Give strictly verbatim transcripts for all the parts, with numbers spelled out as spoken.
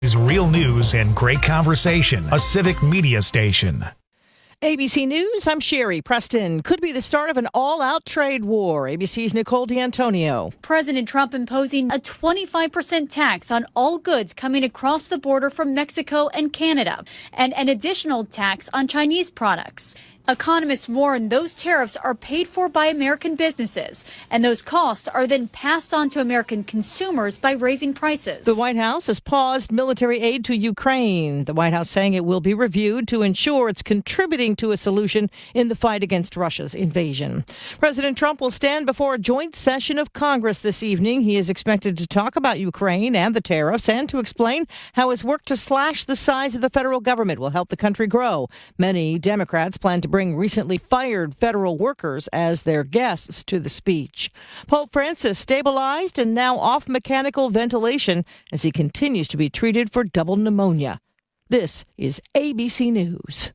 Is real news and great conversation. A Civic Media station. A B C News, I'm Sherry Preston. Could be the start of an all-out trade war. A B C's Nicole D'Antonio. President Trump imposing a twenty-five percent tax on all goods coming across the border from Mexico and Canada, and an additional tax on Chinese products. Economists warn those tariffs are paid for by American businesses, and those costs are then passed on to American consumers by raising prices. The White House has paused military aid to Ukraine. The White House saying it will be reviewed to ensure it's contributing to a solution in the fight against Russia's invasion. President Trump will stand before a joint session of Congress this evening. He is expected to talk about Ukraine and the tariffs and to explain how his work to slash the size of the federal government will help the country grow. Many Democrats plan to bring recently fired federal workers as their guests to the speech. Pope Francis stabilized and now off mechanical ventilation as he continues to be treated for double pneumonia. This is A B C News.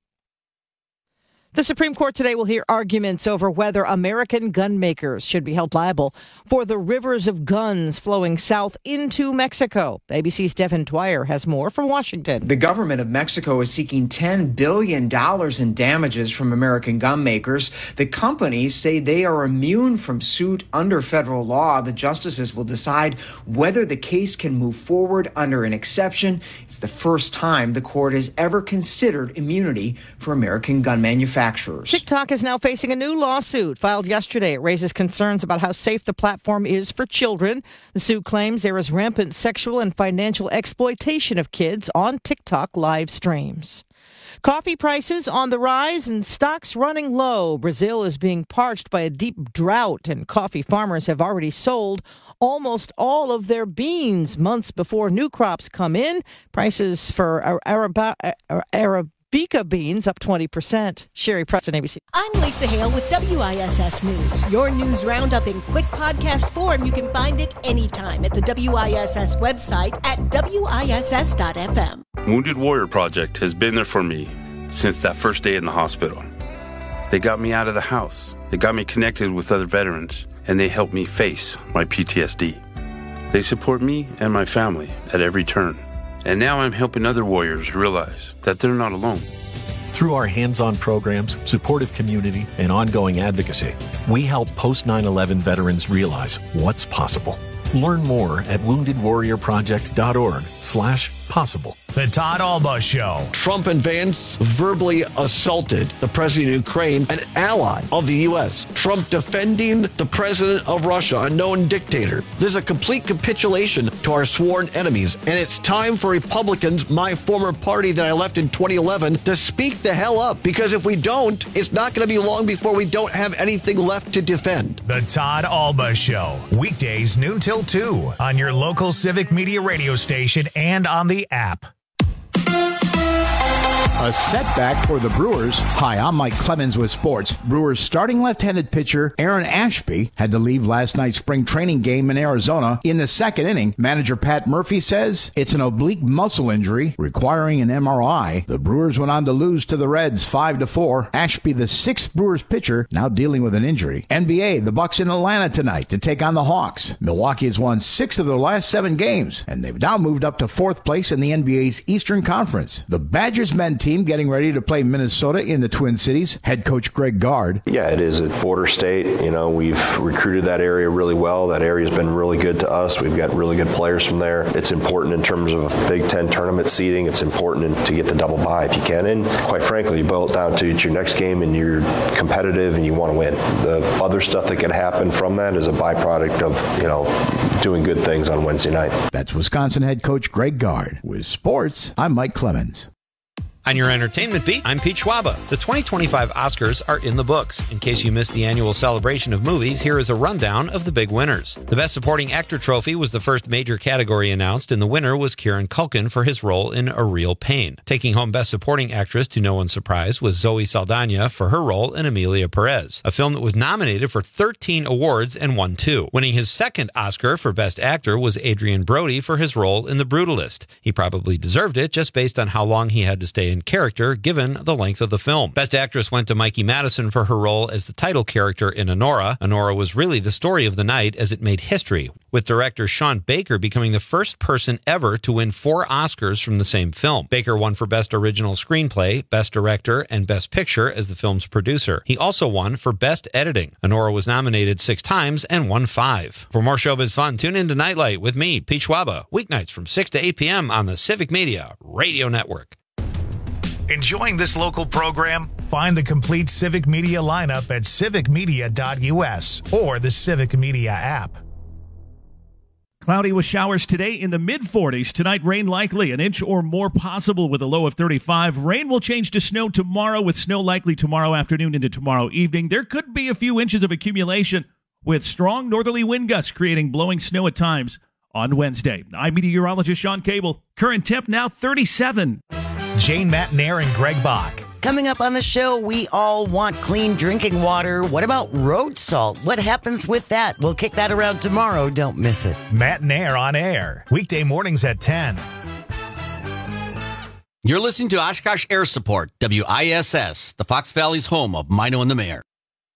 The Supreme Court today will hear arguments over whether American gun makers should be held liable for the rivers of guns flowing south into Mexico. A B C's Devin Dwyer has more from Washington. The government of Mexico is seeking ten billion dollars in damages from American gun makers. The companies say they are immune from suit under federal law. The justices will decide whether the case can move forward under an exception. It's the first time the court has ever considered immunity for American gun manufacturers. TikTok is now facing a new lawsuit filed yesterday. It raises concerns about how safe the platform is for children. The suit claims there is rampant sexual and financial exploitation of kids on TikTok live streams. Coffee prices on the rise and stocks running low. Brazil is being parched by a deep drought, and coffee farmers have already sold almost all of their beans months before new crops come in. Prices for Arab- Arab Arabica beans up twenty percent. Sherry Preston, A B C. I'm Lisa Hale with W I S S News. Your news roundup in quick podcast form. You can find it anytime at the W I S S website at W I S S dot F M. Wounded Warrior Project has been there for me since that first day in the hospital. They got me out of the house. They got me connected with other veterans, and they helped me face my P T S D. They support me and my family at every turn. And now I'm helping other warriors realize that they're not alone. Through our hands-on programs, supportive community, and ongoing advocacy, we help post nine eleven veterans realize what's possible. Learn more at wounded warrior project dot org slash possible. The Todd Alba Show. Trump and Vance verbally assaulted the president of Ukraine, an ally of the U S. Trump defending the president of Russia, a known dictator. This is a complete capitulation to our sworn enemies. And it's time for Republicans, my former party that I left in twenty eleven, to speak the hell up. Because if we don't, it's not going to be long before we don't have anything left to defend. The Todd Alba Show. Weekdays noon till two on your local Civic Media radio station and on the app. A setback for the Brewers. Hi, I'm Mike Clemens with sports. Brewers starting left-handed pitcher Aaron Ashby had to leave last night's spring training game in Arizona in the second inning. Manager Pat Murphy says it's an oblique muscle injury requiring an M R I. The Brewers went on to lose to the Reds five to four. Ashby, the sixth Brewers pitcher, now dealing with an injury. N B A, the Bucks in Atlanta tonight to take on the Hawks. Milwaukee has won six of their last seven games, and they've now moved up to fourth place in the N B A's Eastern Conference. The Badgers men team getting ready to play Minnesota in the Twin Cities. Head coach Greg Gard. Yeah, it is a border state. You know, we've recruited that area really well. That area's been really good to us. We've got really good players from there. It's important in terms of Big Ten tournament seeding. It's important to get the double bye if you can. And quite frankly, you boil it down to it's your next game and you're competitive and you want to win. The other stuff that can happen from that is a byproduct of, you know, doing good things on Wednesday night. That's Wisconsin head coach Greg Gard. With sports, I'm Mike Clemens. On your entertainment beat, I'm Pete Schwaba. The twenty twenty-five Oscars are in the books. In case you missed the annual celebration of movies, here is a rundown of the big winners. The Best Supporting Actor trophy was the first major category announced, and the winner was Kieran Culkin for his role in A Real Pain. Taking home Best Supporting Actress, to no one's surprise, was Zoe Saldana for her role in Emilia Perez, a film that was nominated for thirteen awards and won two. Winning his second Oscar for Best Actor was Adrian Brody for his role in The Brutalist. He probably deserved it just based on how long he had to stay in character given the length of the film. Best Actress went to Mikey Madison for her role as the title character in Anora. Anora was really the story of the night as it made history, with director Sean Baker becoming the first person ever to win four Oscars from the same film. Baker won for Best Original Screenplay, Best Director, and Best Picture as the film's producer. He also won for Best Editing. Anora was nominated six times and won five. For more showbiz fun, tune in to Nightlight with me, Pete Schwaba, weeknights from six to eight p.m. on the Civic Media Radio Network. Enjoying this local program? Find the complete Civic Media lineup at civic media dot u s or the Civic Media app. Cloudy with showers today in the mid forties. Tonight, rain likely, an inch or more possible with a low of thirty-five. Rain will change to snow tomorrow, with snow likely tomorrow afternoon into tomorrow evening. There could be a few inches of accumulation with strong northerly wind gusts creating blowing snow at times on Wednesday. I'm meteorologist Sean Cable. Current temp now thirty-seven. Jane Matnair and Greg Bach. Coming up on the show, we all want clean drinking water. What about road salt? What happens with that? We'll kick that around tomorrow. Don't miss it. Matnair on air. Weekday mornings at ten. You're listening to Oshkosh Air Support, W I S S, the Fox Valley's home of Mino and the Mayor.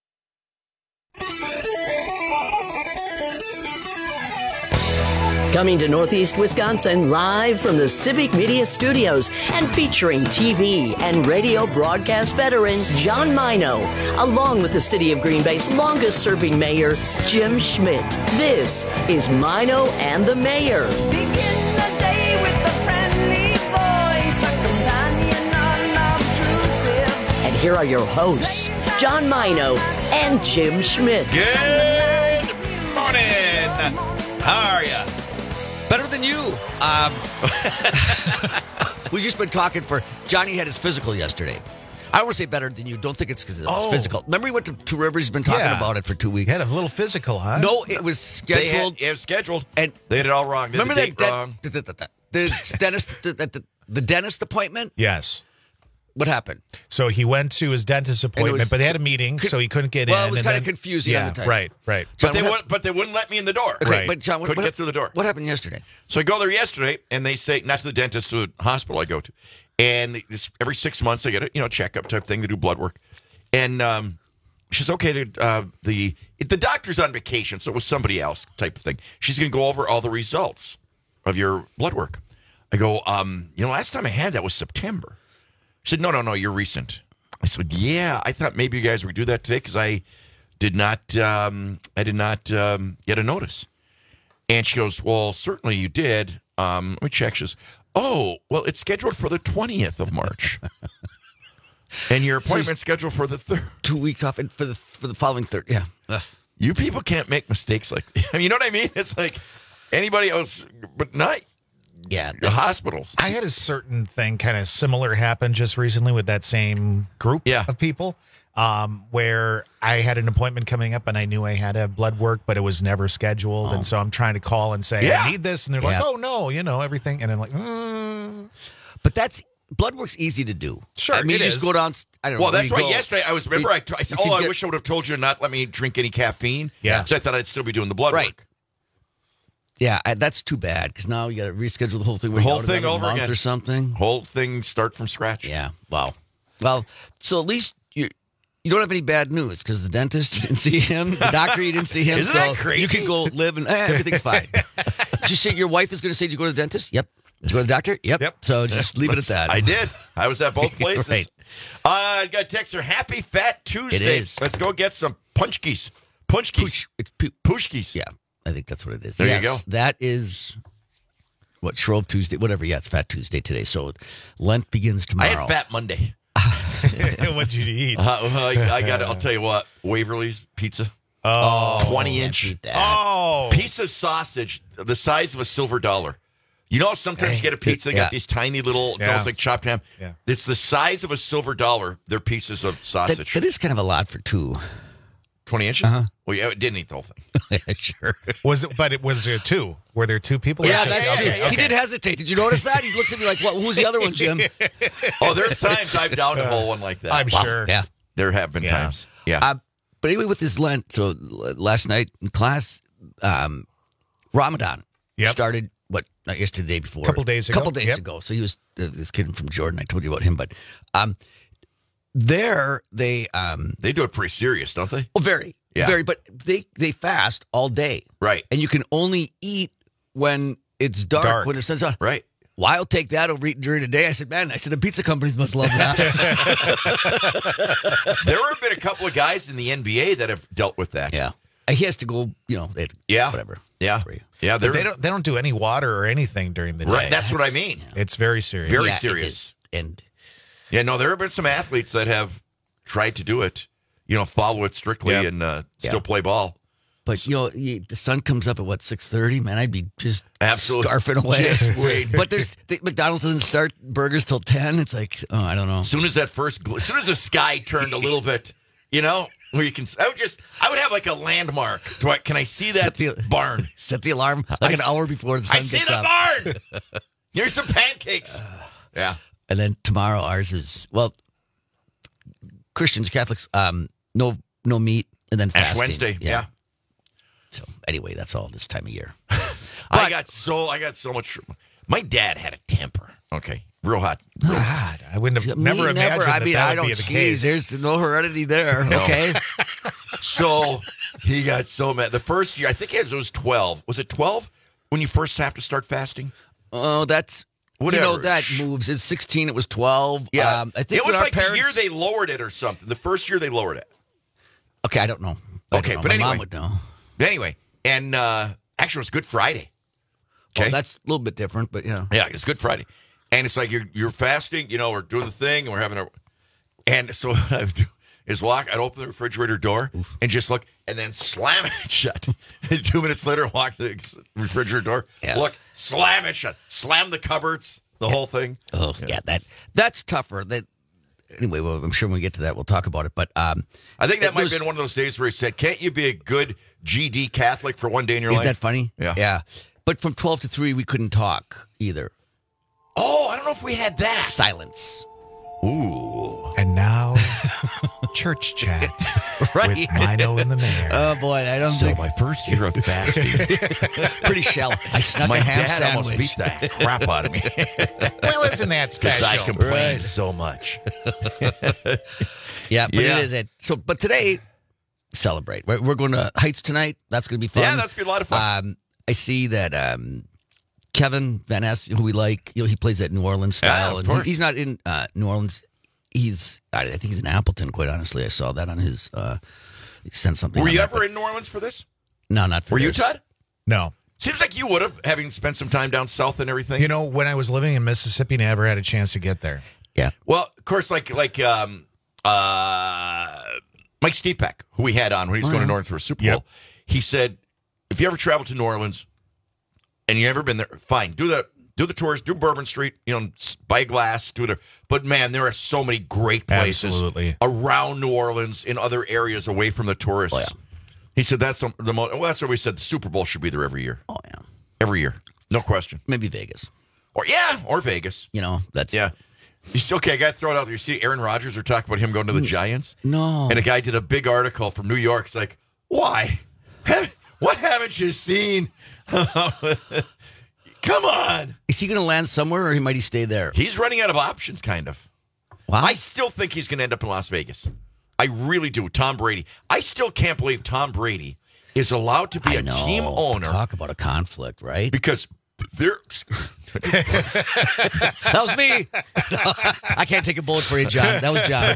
Coming to Northeast Wisconsin live from the Civic Media Studios and featuring T V and radio broadcast veteran John Mino, along with the City of Green Bay's longest-serving mayor, Jim Schmidt. This is Mino and the Mayor. Begin the day with a friendly voice, a companion unobtrusive. And here are your hosts, John Mino and Jim Schmidt. Good morning. How are you? Better than you. Um, We've just been talking for... Johnny had his physical yesterday. I want to say better than you. Don't think it's because it's oh. physical. Remember he went to Two Rivers? He's been talking yeah. about it for two weeks. He had a little physical, huh? No, it was scheduled. Had, it was scheduled. And they had it all wrong. They remember the that wrong. The, the, the, the dentist, the, the, the dentist appointment? Yes. What happened? So he went to his dentist appointment, was, but they had a meeting, so he couldn't get well, in. Well, it was kind of confusing yeah, on the time. Right, right. John, but they wouldn't, but they wouldn't let me in the door. Okay, right. But John, what, couldn't what, get through the door. What happened yesterday? So I go there yesterday, and they say, not to the dentist, to the hospital I go to, and this, every six months I get a you know checkup type thing. They do blood work, and um, she says, okay, the, uh, the the doctor's on vacation, so it was somebody else type of thing. She's going to go over all the results of your blood work. I go, um, you know, last time I had that was September. She said, no, no, no, you're recent. I said, yeah, I thought maybe you guys would do that today because I did not, um, I did not um, get a notice. And she goes, well, certainly you did. Um, let me check. She says, oh, well, it's scheduled for the twentieth of March. And your appointment's so scheduled for the third. Two weeks off for the for the following third. Yeah. Ugh. You people can't make mistakes like that. You know what I mean? It's like anybody else, but not yeah, the hospitals. I had a certain thing kind of similar happen just recently with that same group yeah. of people um, where I had an appointment coming up and I knew I had to have blood work, but it was never scheduled. Oh. And so I'm trying to call and say, yeah. I need this. And they're yeah. like, oh, no, you know, everything. And I'm like, mm. But that's... Blood work's easy to do. Sure, I mean, it you is. just go down. I don't know. Well, that's why go. yesterday I was. Remember, I, t- I said, "Oh, I get, wish I would have told you to not let me drink any caffeine." Yeah. So I thought I'd still be doing the blood right. work. Yeah, I, that's too bad because now you got to reschedule the whole thing. The whole thing over month again or something. Whole thing start from scratch. Yeah. Wow. Well, so at least you you don't have any bad news because the dentist you didn't see him, the doctor you didn't see him. Isn't so that crazy? You can go live and eh, everything's fine. Did you say your wife is going to say, "Did you go to the dentist?" Yep. Did you go to the doctor? Yep. Yep. So just leave it at that. I did. I was at both places. Right. uh, I got a text here. Happy Fat Tuesday. It is. Let's go get some punchkies. Punchkies. Push, Pushkies. Yeah, I think that's what it is. There yes, you go. That is what Shrove Tuesday, whatever. Yeah, it's Fat Tuesday today. So Lent begins tomorrow. I had Fat Monday. What'd you eat? Uh, I, I got. I'll tell you what. Waverly's Pizza. Oh, twenty inch. Oh, piece of sausage the size of a silver dollar. You know, sometimes you get a pizza, they yeah. got these tiny little, it's yeah. almost like chopped ham. Yeah. It's the size of a silver dollar. They're pieces of sausage. That, that is kind of a lot for two. twenty inches? Uh-huh. Well, yeah, it didn't eat the whole thing. Yeah, sure. Was it, but it was there two? Were there two people? Yeah, just, that's okay, true. okay. He did hesitate. Did you notice that? He looks at me like, "What? Who's the other one, Jim?" Oh, there's times I've downed a whole one like that. I'm wow. sure. Yeah. There have been Yeah. times. Yeah. Uh, but anyway, with this Lent, so l- last night in class, um, Ramadan Yep. started, what, not yesterday, the day before. Couple days ago. couple days Yep. ago. So he was uh, this kid from Jordan. I told you about him, but um, there they um, they do it pretty serious, don't they? Oh, very, Yeah. very. But they they fast all day, right? And you can only eat when it's dark, Dark. when the sun's on, right? Well, I'll take that over eating during the day. I said, man, I said the pizza companies must love that. There have been a couple of guys in the N B A that have dealt with that. Yeah, he has to go. You know, they, yeah, whatever. Yeah, yeah. But they don't. They don't do any water or anything during the day. Right, that's what I mean. It's very serious. Very Yeah, it serious. is. And yeah, no, there have been some athletes that have tried to do it. You know, follow it strictly Yep. and uh, Yeah. still play ball. But, you know, you, the sun comes up at, what, six thirty? Man, I'd be just Absolutely. scarfing away. Just wait. But there's the, McDonald's doesn't start burgers till ten. It's like, oh, I don't know. As soon as that first, gl- as soon as the sky turned a little bit, you know, where you can, I would just, I would have like a landmark. Do I, can I see that Set the- barn? Set the alarm like an I- hour before the sun I see gets the up. barn. Here's some pancakes. Yeah. And then tomorrow ours is, well, Christians, Catholics, um, no no meat, and then Ash fasting. Wednesday. Yeah. So anyway, that's all this time of year. I got so, I got so much. My dad had a temper. Okay. Real hot. Real God, I wouldn't have Me never imagined I that mean, that I would don't. be the Geez, case. there's no heredity there. No. Okay. So he got so mad. The first year, I think it was twelve. Was it twelve when you first have to start fasting? Oh, that's Whatever. You know that moves. It's sixteen. It was twelve. Yeah. Um, I think it was when our like parents, the year they lowered it or something. The first year they lowered it. Okay, I don't know. I Okay, don't know. but My anyway. mom would know. Anyway, and uh, actually, it was Good Friday. Okay, Well, that's a little bit different, but yeah. yeah, it's Good Friday, and it's like you're you're fasting. You know, we're doing the thing, and we're having a, and so what I would do is walk. I'd open the refrigerator door and just look, and then slam it shut. And two minutes later, walk the refrigerator door, Yes. look, slam it shut, slam the cupboards, the whole thing. Oh, yeah. that that's tougher. That anyway. Well, I'm sure when we get to that, we'll talk about it. But um, I think that it might have was- been one of those days where he said, "Can't you be a good G D Catholic for one day in your Isn't life?" that funny? Yeah. Yeah. But from twelve to three, we couldn't talk either. Oh, I don't know if we had that. Silence. Ooh. And now, church chat Right. with Mino and the mayor. Oh boy, I don't So think my first year of fasting, pretty shallow. I snuck my a ham dad sandwich. almost beat the crap out of me Well, isn't that because special? I complained Right. so much. Yeah, but Yeah. it is it. So, but today, celebrate. We're, we're going to Heights tonight. That's going to be fun. Yeah, that's gonna be a lot of fun. Um, I see that um, Kevin Van Ness, who we like, you know, he plays that New Orleans style, of and he- course. he's not in uh, New Orleans. He's, I think he's in Appleton. Quite honestly, I saw that on his. Uh, he sent something. Were on you that, ever but- in New Orleans for this? No, not for Were you, this. Todd? No. Seems like you would have, having spent some time down south and everything. You know, when I was living in Mississippi, never had a chance to get there. Yeah. Well, of course, like like um, uh, Mike Stepeck, who we had on when he was Oh, going yeah. to New Orleans for a Super Yep. Bowl, he said, if you ever travel to New Orleans and you've ever been there, fine, do the do the tours, do Bourbon Street, you know, s- buy a glass, do it. But man, there are so many great places Absolutely. around New Orleans in other areas away from the tourists. Oh, yeah. He said that's the, the most. Well, that's what we said. The Super Bowl should be there every year. Oh yeah. Every year, no question. Maybe Vegas. Or yeah, or Vegas. You know, that's Yeah. You see, okay, I got to throw it out there. You see Aaron Rodgers are talking about him going to the Giants? No. And a guy did a big article from New York. It's like, why? What haven't you seen? Come on. Is he going to land somewhere, or he might he stay there? He's running out of options, kind of. Wow. I still think he's going to end up in Las Vegas. I really do. Tom Brady. I still can't believe Tom Brady is allowed to be I a know. team owner. Talk about a conflict, right? Because they're. That was me. I can't take a bullet for you, John. That was John.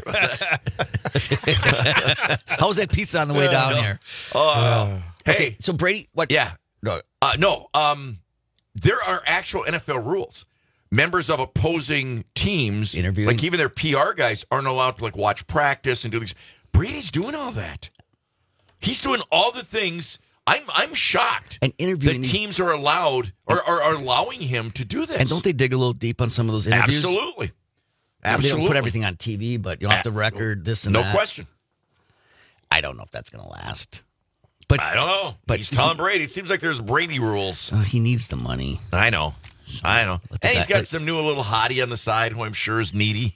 How was that pizza on the way down here? Oh, hey, Okay, so Brady, what? yeah. No. Uh, no, um, there are actual N F L rules. Members of opposing teams, Interviewing? like even their P R guys, aren't allowed to like watch practice and do things. Brady's doing all that. He's doing all the things. I'm I'm shocked And interviewing that these- teams are allowed or are, are allowing him to do this. And don't they dig a little deep on some of those interviews? Absolutely, They absolutely. don't put everything on T V, but you know, off the record, this and no that. question. I don't know if that's going to last. But I don't know. But He's Tom Brady. It seems like there's Brady rules. Uh, he needs the money. I know. I know. Let the And he's guy- got let- some new little hottie on the side who I'm sure is needy.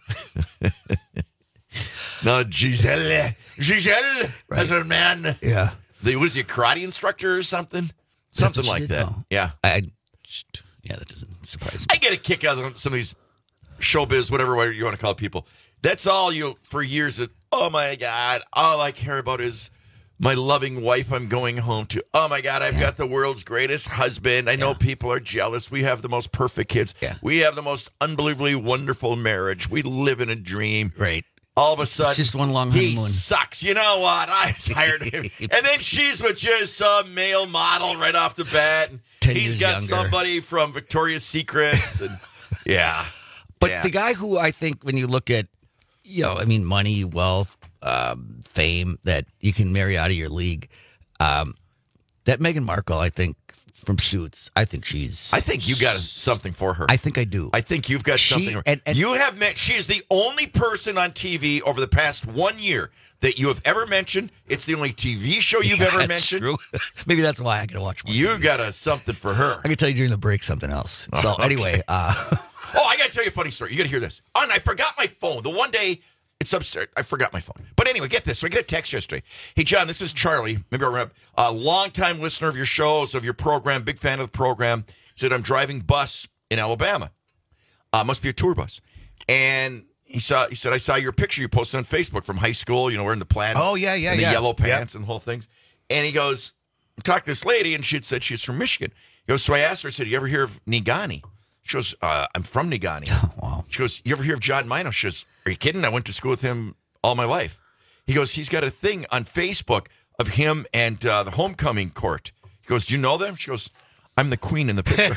No, Giselle. Giselle has a man. Yeah. The, what is he, a karate instructor or something? Something what she like did? that. Oh. Yeah. I, Yeah, that doesn't surprise me. I get a kick out of some of these showbiz, whatever way you want to call people. That's all you, for years, that, oh my God, all I care about is my loving wife I'm going home to. Oh my God, I've yeah. got the world's greatest husband. I know yeah. people are jealous. We have the most perfect kids. Yeah. We have the most unbelievably wonderful marriage. We live in a dream. Right. All of a sudden, it's just one long he honeymoon. sucks. You know what? I'm tired of him. And then she's with just some male model right off the bat. And Ten he's years got younger. somebody from Victoria's Secrets. And yeah. But yeah. the guy who I think when you look at, you know, I mean, money, wealth, um, fame, that you can marry out of your league, um, that Meghan Markle, I think, from Suits, I think she's... I think you got something for her. I think I do. I think you've got She- something. and- and- you have met. She is the only person on T V over the past one year that you have ever mentioned. It's the only T V show you've Yeah, ever that's mentioned. true. Maybe that's why I gotta watch more. You got a something for her. I can tell you during the break something else. So Oh, okay. anyway, uh, Oh, I got to tell you a funny story. You got to hear this. Oh, and I forgot my phone. The one day it's upstairs. I forgot my phone. But anyway, get this. So I get a text yesterday. Hey, John, this is Charlie. Maybe I'll remember. A longtime listener of your shows, of your program, big fan of the program. Said, I'm driving bus in Alabama. Uh, must be a tour bus. And he saw. He said, I saw your picture you posted on Facebook from high school. You know, wearing the plaid. Oh, yeah, yeah, and the yeah. yellow Yep. pants and the whole things. And he goes, I talked to this lady, and she had said she's from Michigan. He goes, so I asked her, I said, you ever hear of Nigani? She goes, uh, I'm from Nigani. wow. She goes, you ever hear of John Mino? She goes, are you kidding? I went to school with him all my life. He goes, he's got a thing on Facebook of him and uh, the homecoming court. He goes, do you know them? She goes, I'm the queen in the picture.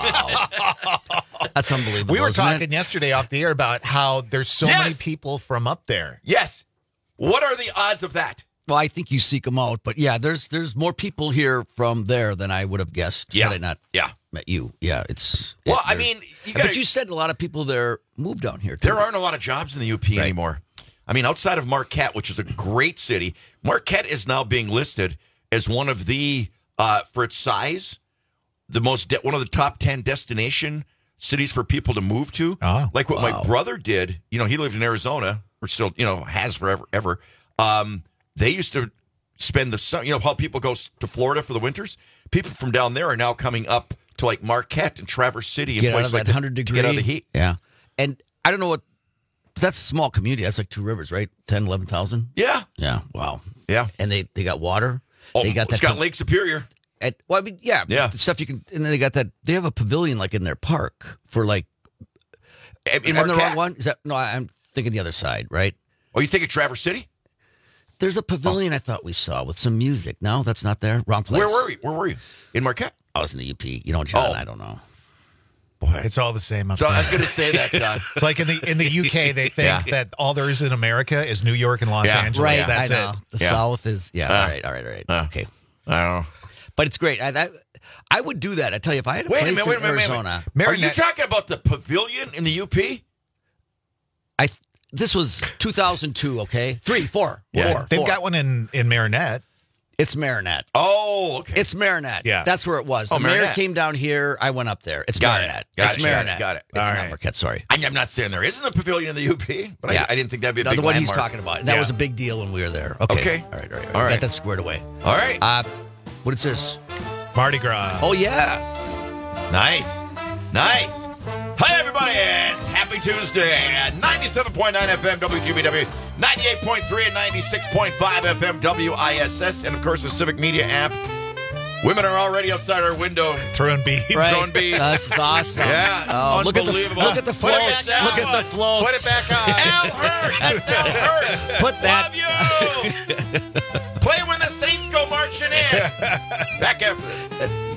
that's unbelievable. We were isn't talking it? yesterday off the air about how there's so Yes. many people from up there. Yes. What are the odds of that? Well, I think you seek them out, but yeah, there's there's more people here from there than I would have guessed Yeah. had I not Yeah. met you. Yeah, it's Well, it- I there- mean, you gotta, but you said a lot of people there moved down here. Too. there aren't a lot of jobs in the U P Right. anymore. I mean, outside of Marquette, which is a great city, Marquette is now being listed as one of the, uh, for its size, the most de- one of the top ten destination cities for people to move to. Oh, like what wow. my brother did. You know, he lived in Arizona, or still, you know, has forever, ever. Um, they used to spend the summer. You know how people go s- to Florida for the winters. People from down there are now coming up to like Marquette and Traverse City and get out places of like that hundred to degree. get out of the heat. Yeah, and I don't know what. That's a small community. That's like Two Rivers, right? ten, eleven thousand. Yeah, Yeah. Wow. yeah. And they they got water. Oh, they got it's that got com- Lake Superior. And, well, I mean, yeah, Yeah. the stuff you can, and then they got that. They have a pavilion like in their park for like. In, in am I the Marquette. wrong one? Is that no? I- I'm thinking the other side, right? Oh, you think of Traverse City? There's a pavilion I thought we saw with some music. No, that's not there. Wrong place. Where were you? Where were you? In Marquette? I was in the U P. You know, John. Oh. I don't know. Boy, It's all the same up so I there. was going to say that, John. It's like in the in the U K, they think Yeah. that all there is in America is New York and Los Yeah. Angeles. Right. That's I know. it. The Yeah. South is. Yeah. Uh, all right. All right. All right. uh, okay. I don't know. But it's great. I, that, I would do that. I tell you, if I had a Wait a place minute, wait a in minute, wait a Arizona, minute. Are you Marinette- talking about the pavilion in the U P? I this was two thousand two. Okay, three, four, Yeah. four. They've four. got one in, in Marinette. It's Marinette. Oh, okay. It's Marinette. Yeah. That's where it was. Oh, The mayor Marinette. came down here. I went up there. It's Got it. Marinette. Got it's it, got it, Marinette. got it. It's All not right. Marquette. Sorry. I, I'm not saying there isn't a pavilion in the U P, but Yeah. I, I didn't think that'd be a No, big the one he's landmark. talking about. That Yeah. was a big deal when we were there. Okay. Okay. All right. All right. All right. Got that squared away. All right. Uh, what is this? Mardi Gras. Oh yeah. Nice. Nice. Hi, everybody. It's Happy Tuesday at ninety-seven point nine F M W Q B W, ninety-eight point three and ninety-six point five F M W I S S, and, of course, the Civic Media app. Women are already outside our window Throwing beads. Right. throwing beads. That's awesome. Yeah, it's Oh, look at the unbelievable. look at the Put it back floats. down. Look at the floats. Put it back on. Al Hurt. It felt hurt. Put that. Love you. Play when the Saints go marching in. Back after this.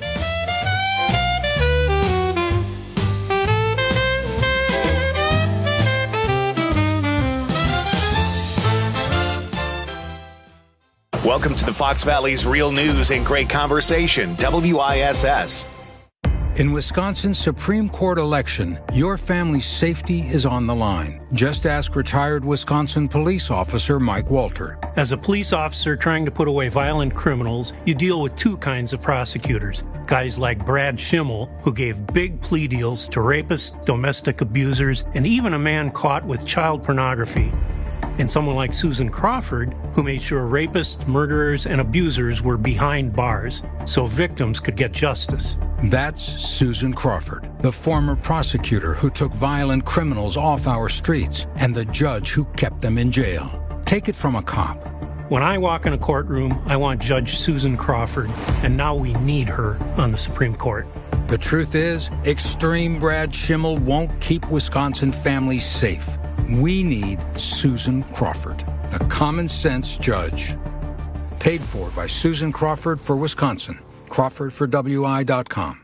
Welcome to the Fox Valley's Real News and Great Conversation, W I S S. In Wisconsin's Supreme Court election, your family's safety is on the line. Just ask retired Wisconsin police officer Mike Walter. As a police officer trying to put away violent criminals, you deal with two kinds of prosecutors. Guys like Brad Schimmel, who gave big plea deals to rapists, domestic abusers, and even a man caught with child pornography. And someone like Susan Crawford, who made sure rapists, murderers, and abusers were behind bars so victims could get justice. That's Susan Crawford, the former prosecutor who took violent criminals off our streets and the judge who kept them in jail. Take it from a cop. When I walk in a courtroom, I want Judge Susan Crawford, and now we need her on the Supreme Court. The truth is, extreme Brad Schimmel won't keep Wisconsin families safe. We need Susan Crawford, the common sense judge. Paid for by Susan Crawford for Wisconsin. Crawford for W I dot com.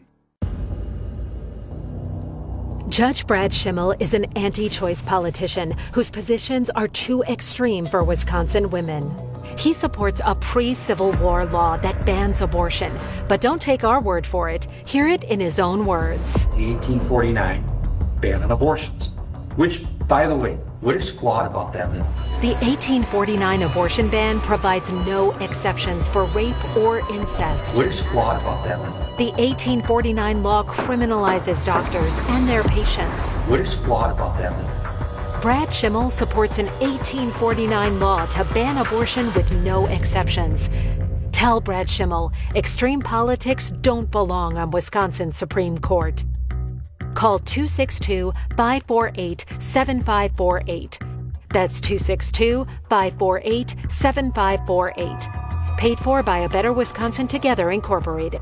Judge Brad Schimmel is an anti-choice politician whose positions are too extreme for Wisconsin women. He supports a pre-Civil War law that bans abortion. But don't take our word for it. Hear it in his own words. The eighteen forty-nine ban on abortions, which, by the way, what is flawed about that bill? The eighteen forty-nine abortion ban provides no exceptions for rape or incest. What is flawed about that bill? The eighteen forty-nine law criminalizes doctors and their patients. What is flawed about that bill? Brad Schimmel supports an eighteen forty-nine law to ban abortion with no exceptions. Tell Brad Schimmel extreme politics don't belong on Wisconsin's Supreme Court. Call two six two, five four eight, seven five four eight. That's two six two, five four eight, seven five four eight. Paid for by A Better Wisconsin Together, Incorporated.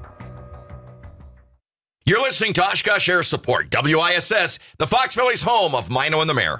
You're listening to Oshkosh Air Support, W I S S, the Fox Valley's home of Mino and the Mayor.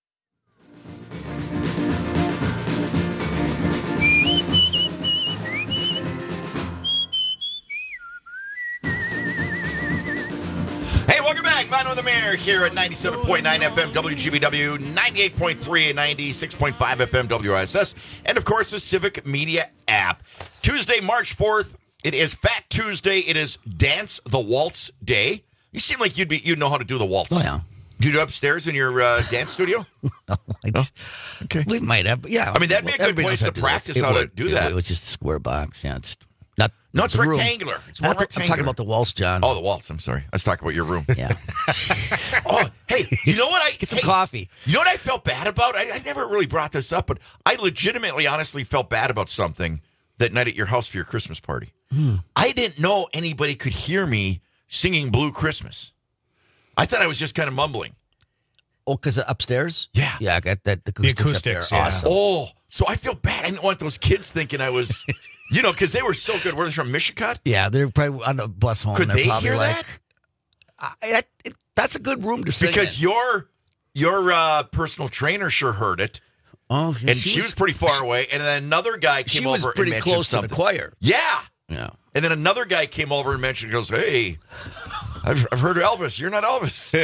Hey, welcome back. Mino and the Mayor here at ninety-seven point nine F M W G B W, ninety-eight point three and ninety-six point five F M W I S S, and of course the Civic Media app. Tuesday, March fourth. It is Fat Tuesday. It is Dance the Waltz Day. You seem like you'd be you'd know how to do the waltz. Oh, yeah. Do you do it upstairs in your uh, dance studio? no, I just, okay. We might have, but yeah. I mean, that'd be a good Everybody place knows to how practice do how that. to do it, that. It was just a square box. Yeah, it's not. No, it's the room. rectangular. It's more I'm, rectangular. I'm talking about the waltz, John. Oh, the waltz. I'm sorry. I was talking about your room. Yeah. oh, hey, you know what? I Get some hey, coffee. You know what I felt bad about? I, I never really brought this up, but I legitimately, honestly felt bad about something that night at your house for your Christmas party. Hmm. I didn't know anybody could hear me singing Blue Christmas. I thought I was just kind of mumbling. Oh, because upstairs? Yeah. Yeah, I got that. The acoustics, The acoustics, up there. yeah. Awesome. Oh, so I feel bad. I didn't want those kids thinking I was, you know, because they were so good. Were they from Michigan? Yeah, they're probably on the bus home. Could they're they probably hear like, that? I, I, it, that's a good room to sing Because in. your your uh, personal trainer sure heard it. Oh, and she, she was, was pretty far away. And then another guy came she over was pretty and close something. to the choir. Yeah. Yeah. And then another guy came over and mentioned, goes, hey, I've, I've heard of Elvis. You're not Elvis.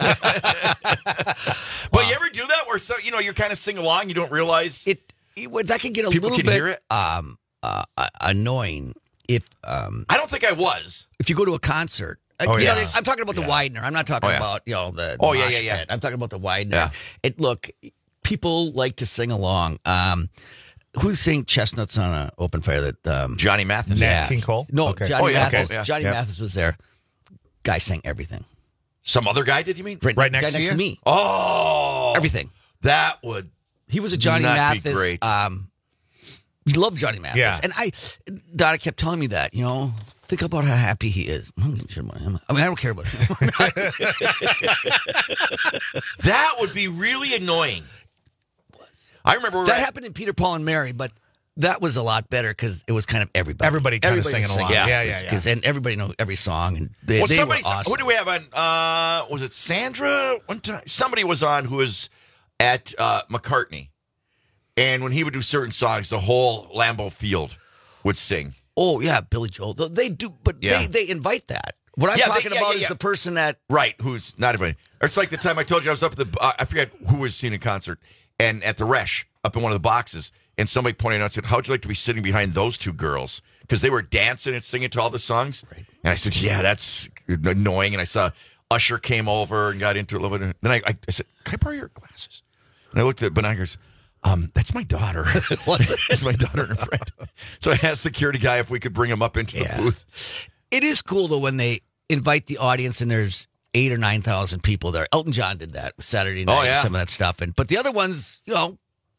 But wow. You ever do that where, so you know, you're kind of sing along, you don't realize? It, it That can get a people little can bit hear it? Um, uh, annoying if... Um, I don't think I was. If you go to a concert. Oh, yeah. yeah. I'm talking about the yeah. Widener. I'm not talking oh, yeah. about, you know, the, the Oh, yeah, yeah, yeah. Pit. I'm talking about the Widener. Yeah. It, look, people like to sing along. Um, who sang Chestnuts on an Open Fire? That um, Johnny Mathis. Yeah. Nat King Cole? No, okay. Johnny oh, yeah, Mathis. okay. yeah. Johnny yeah. Mathis was there. Guy sang everything. Some other guy, did you mean? Right, right guy next, next to, to me. Oh. Everything. That would He was a Johnny not Mathis. be great. Um, he loved Johnny Mathis. Yeah. And I, Donna kept telling me that, you know, think about how happy he is. I don't give a shit about him. I mean, I don't care about him. That would be really annoying. I remember that right, happened in Peter, Paul, and Mary, but that was a lot better because it was kind of everybody. Everybody kind of Everybody singing was along. singing. Yeah, yeah, yeah. Because and everybody knew every song, and they, well, they were somebody, awesome. who do we have on? Uh, was it Sandra? One time, somebody was on who was at uh, McCartney, and when he would do certain songs, the whole Lambeau Field would sing. Oh yeah, Billy Joel. They do, but Yeah. they, they invite that. What I'm Yeah, talking they- yeah, about yeah, is yeah. the person that Right, who's not invited. It's like the time I told you I was up at the, uh, I forget who was seen in concert, and at the Resch, up in one of the boxes, and somebody pointed out and said, how'd you like to be sitting behind those two girls? Because they were dancing and singing to all the songs. Right. And I said, yeah, that's annoying. And I saw Usher came over and got into it a little bit. Then I, I, I said, can I borrow your glasses? And I looked at binoculars. Um, that's my daughter. That's my daughter and a friend. So I asked the security guy if we could bring him up into Yeah. the booth. it is cool though when they invite the audience and there's eight or nine thousand people there. Elton John did that Saturday night. Oh, yeah. And some of that stuff, and but the other ones, you know,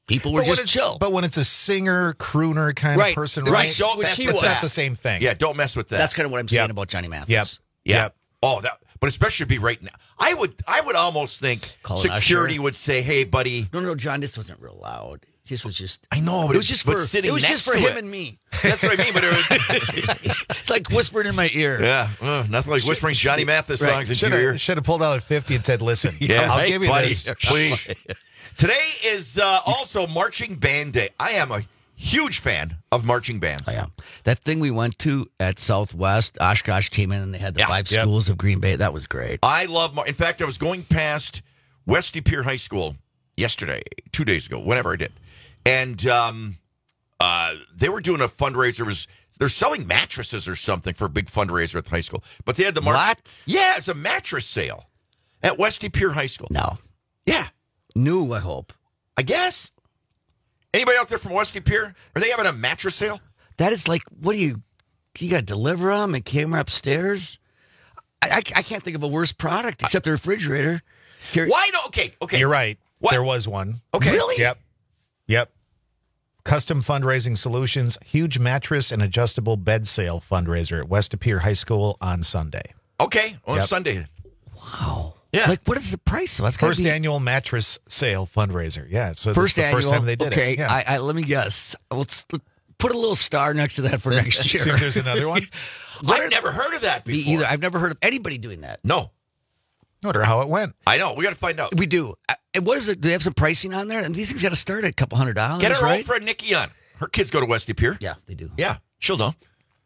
People were But when just it's- chill. But when it's a singer, crooner kind Right, of person, right, right? Don't Which mess he with was. that. That's the same thing. Yeah, don't mess with that. That's kind of what I'm saying Yep. about Johnny Mathis. Yep. Yeah. Yep. Oh, that. But especially be right now. I would. I would almost think Call an security usher. would say, "Hey, buddy." No, no, John, this wasn't real loud. This was just. I know, but it was just but for. sitting It was next just for to him it. and me. That's what I mean. But it was, It's like whispering in my ear. yeah, uh, nothing like whispering Johnny Mathis Right. songs into Should your ear. have should have pulled out at fifty and said, "Listen, Yeah, I'll hey, give you buddy, this." please. Today is uh, also Marching Band Day. I am a huge fan of marching bands. Oh, yeah. That thing we went to at Southwest, Oshkosh came in and they had the Yeah. five Yep. schools of Green Bay. That was great. I love. Mar- In fact, I was going past Westy Pier High School yesterday, two days ago, whenever I did, and um, uh, they were doing a fundraiser. It was they're selling mattresses or something for a big fundraiser at the high school, but they had the march. What? Yeah, it's a mattress sale at Westy Pier High School. No. Yeah, New, I hope. I guess. Anybody out there from Westy Pier? Are they having a mattress sale? That is like, what do you, you got to deliver them and carry them upstairs? I, I, I can't think of a worse product except the refrigerator. Carry- Why no? Okay, okay. You're right. What? There was one. Okay. Really? Yep. Yep. Custom Fundraising Solutions, huge mattress and adjustable bed sale fundraiser at West Pier High School on Sunday. Okay, on Yep. Sunday. Wow. Yeah. Like, what is the price? So that's gotta First be, annual mattress sale fundraiser. Yeah. So first this is the annual. first time they did okay, it. Yeah. I, I, let me guess. Let's put a little star next to that for next year. See if there's another one. I've never heard of that Me before. either. I've never heard of anybody doing that. No, I wonder how it went. I know. We got to find out. We do. Uh, And what is it? Do they have some pricing on there? And these things got to start at a couple hundred dollars, Get our right? old friend Nikki on. Her kids go to Westy Pier. Yeah, they do. Yeah, she'll know.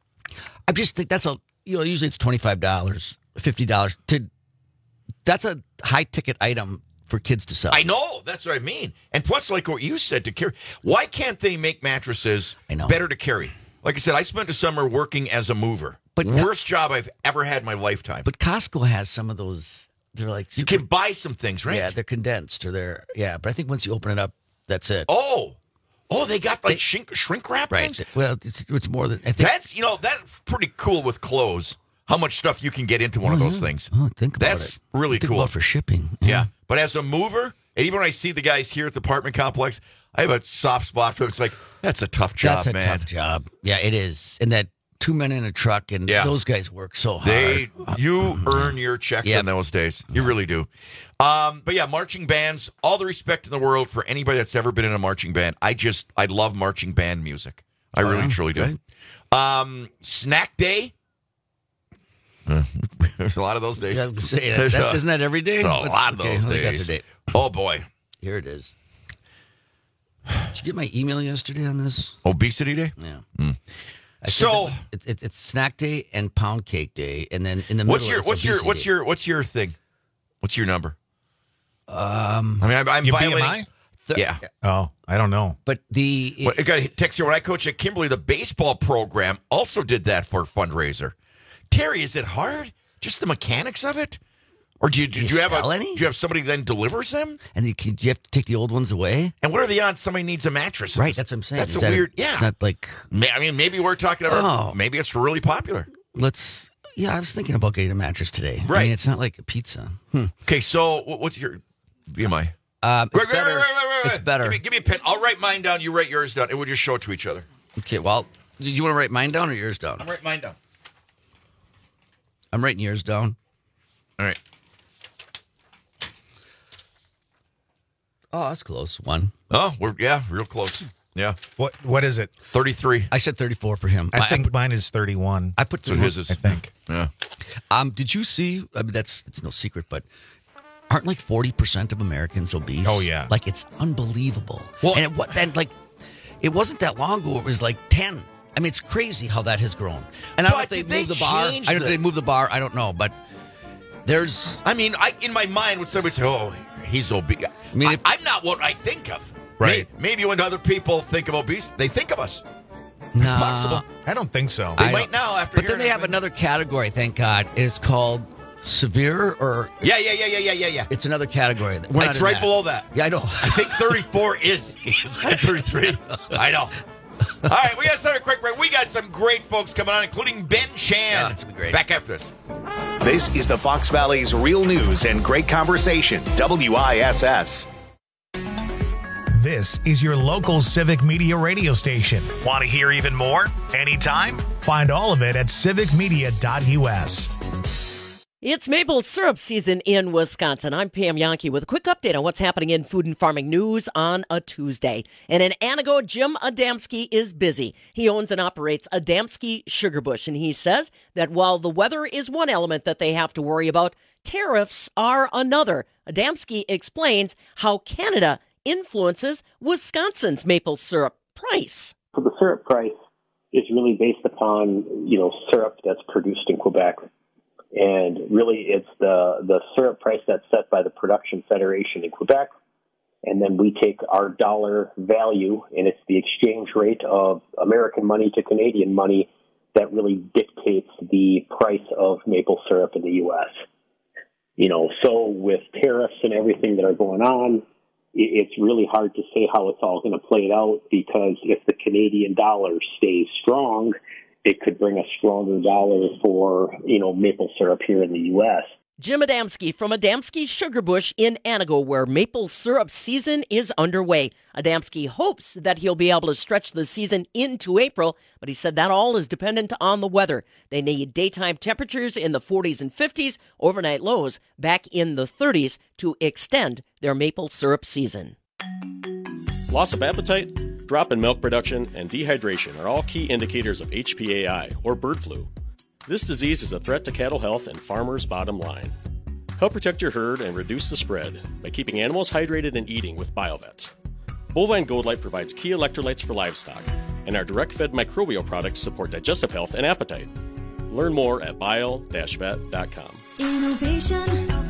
I just think that's a, you know, usually it's twenty-five dollars, fifty dollars. To, that's a high ticket item for kids to sell. I know. That's what I mean. And plus, like what you said, to carry. Why can't they make mattresses I know. better to carry? Like I said, I spent a summer working as a mover. But Worst job I've ever had in my lifetime. But Costco has some of those. They're like you super- can buy some things, right? Yeah, they're condensed or they're yeah. But I think once you open it up, that's it. Oh, oh, they got like shrink, shrink wrap right. things. Well, it's, it's more than I think. That's you know that's pretty cool with clothes. How much stuff you can get into one of those things. Oh, think about That's it. really Think cool. about for shipping. Yeah. But as a mover, and even when I see the guys here at the apartment complex, I have a soft spot for them. It's like, that's a tough job, That's a man. tough job. Yeah, it is. And that two men in a truck, and Yeah. those guys work so hard. They, you earn your checks Yep. in those days. You really do. Um, but yeah, marching bands, all the respect in the world for anybody that's ever been in a marching band. I just, I love marching band music. I really, Uh-huh. truly do. Um, snack day. There's a lot of those days. Yeah, I was gonna say, that- There's that- a- isn't that every day? there's A Let's- lot of okay, those let me get days. the date. Oh boy. Here it is. Did you get my email yesterday on this? Obesity day? Yeah. Mm. I said So that it, it, it's snack day and pound cake day, and then in the what's middle, your it's what's your obesity what's day. your what's your thing? What's your number? Um, I mean, I'm, I'm Your violating. B M I? th- Yeah. Oh, I don't know. But the Well, I got a text here when I coached at Kimberly. The baseball program also did that for a fundraiser. Terry, is it hard? Just the mechanics of it, or do you do You you, have sell a any? do you have somebody then delivers them? and you, can, you have to take the old ones away. And what are the odds somebody needs a mattress? Right, that's what I'm saying. That's Is a that weird. It's yeah, not like Ma- I mean, maybe we're talking about. Oh. Maybe it's really popular. let's. Yeah, I was thinking about getting a mattress today. I Right. mean, it's not like a pizza. Hmm. Okay, so what- what's your B M I? Um, it's Wait, wait, better. wait, wait, wait, wait. It's better. Give me, give me a pen. I'll write mine down. You write yours down, and we'll just show it to each other. Okay, well, did you want to write mine down or yours down? I'm writing mine down. I'm writing yours down. All right. Oh, that's close. One. Oh, we're yeah, real close. Yeah. What what is it? thirty-three. I said thirty-four for him. I think put, mine is thirty-one. I put So two. his is. I think. Yeah. Um, did you see? I mean, that's it's no secret, but aren't like forty percent of Americans obese? Oh, yeah. like it's unbelievable. Well- and it, what then? Like, it wasn't that long ago. It was like ten. I mean, it's crazy how that has grown. And I don't know But if they did they moved the bar. I change don't know if the- they moved the bar. I don't know, but there's. I mean, I in my mind when somebody say, "Oh, he's obese," I mean, I, if- I'm not what I think of. Right. Maybe, maybe when other people think of obese, they think of us. Nah, possible. I don't think so. They I might don't- now after. But then hearing they have everything. another category. Thank God, it's called severe, or Yeah, yeah, yeah, yeah, yeah, yeah, yeah. it's another category. We're not It's in right that. below that. Yeah, I know. I think thirty-four is. I'm thirty-three. I know. All right, we got to start a quick break. We got some great folks coming on, including Ben Chan. Yeah, that's gonna be great. Back after this. This is the Fox Valley's real news and great conversation, W I S S. This is your local Civic Media radio station. Want to hear even more? Anytime? Find all of it at civic media dot u s. It's maple syrup season in Wisconsin. I'm Pam Yankee with a quick update on what's happening in food and farming news on a Tuesday. And in Anago, Jim Adamski is busy. He owns and operates Adamski Sugar Bush, and he says that while the weather is one element that they have to worry about, tariffs are another. Adamski explains how Canada influences Wisconsin's maple syrup price. So the syrup price is really based upon, you know, syrup that's produced in Quebec. And really, it's the, the syrup price that's set by the Production Federation in Quebec. And then we take our dollar value, and it's the exchange rate of American money to Canadian money that really dictates the price of maple syrup in the U S. You know, so with tariffs and everything that are going on, it's really hard to say how it's all going to play out, because if the Canadian dollar stays strong, it could bring a stronger dollar for, you know, maple syrup here in the U S. Jim Adamski from Adamski Sugar Bush in Anago, where maple syrup season is underway. Adamski hopes that he'll be able to stretch the season into April, but he said that all is dependent on the weather. They need daytime temperatures in the forties and fifties, overnight lows back in the thirties to extend their maple syrup season. Loss of appetite, drop in milk production, and dehydration are all key indicators of H P A I, or bird flu. This disease is a threat to cattle health and farmers' bottom line. Help protect your herd and reduce the spread by keeping animals hydrated and eating with BioVet. Bovine Gold Light provides key electrolytes for livestock, and our direct-fed microbial products support digestive health and appetite. Learn more at bio dash vet dot com. Innovation,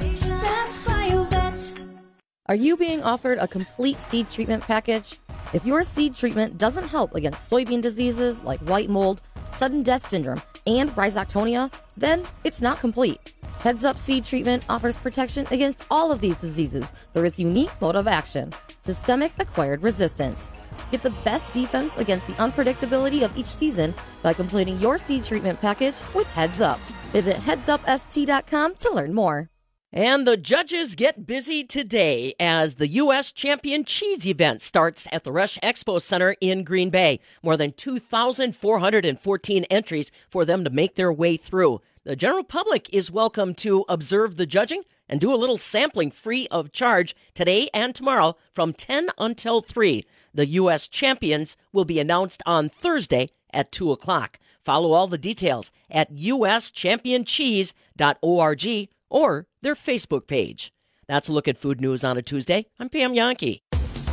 that's BioVet. Are you being offered a complete seed treatment package? If your seed treatment doesn't help against soybean diseases like white mold, sudden death syndrome, and rhizoctonia, then it's not complete. Heads Up Seed Treatment offers protection against all of these diseases through its unique mode of action, systemic acquired resistance. Get the best defense against the unpredictability of each season by completing your seed treatment package with Heads Up. Visit heads up s t dot com to learn more. And the judges get busy today as the U S Champion Cheese event starts at the Rush Expo Center in Green Bay. More than two thousand four hundred fourteen entries for them to make their way through. The general public is welcome to observe the judging and do a little sampling free of charge today and tomorrow from ten until three. The U S champions will be announced on Thursday at two o'clock. Follow all the details at u s champion cheese dot org or their Facebook page. That's a look at food news on a Tuesday. I'm Pam Yankee.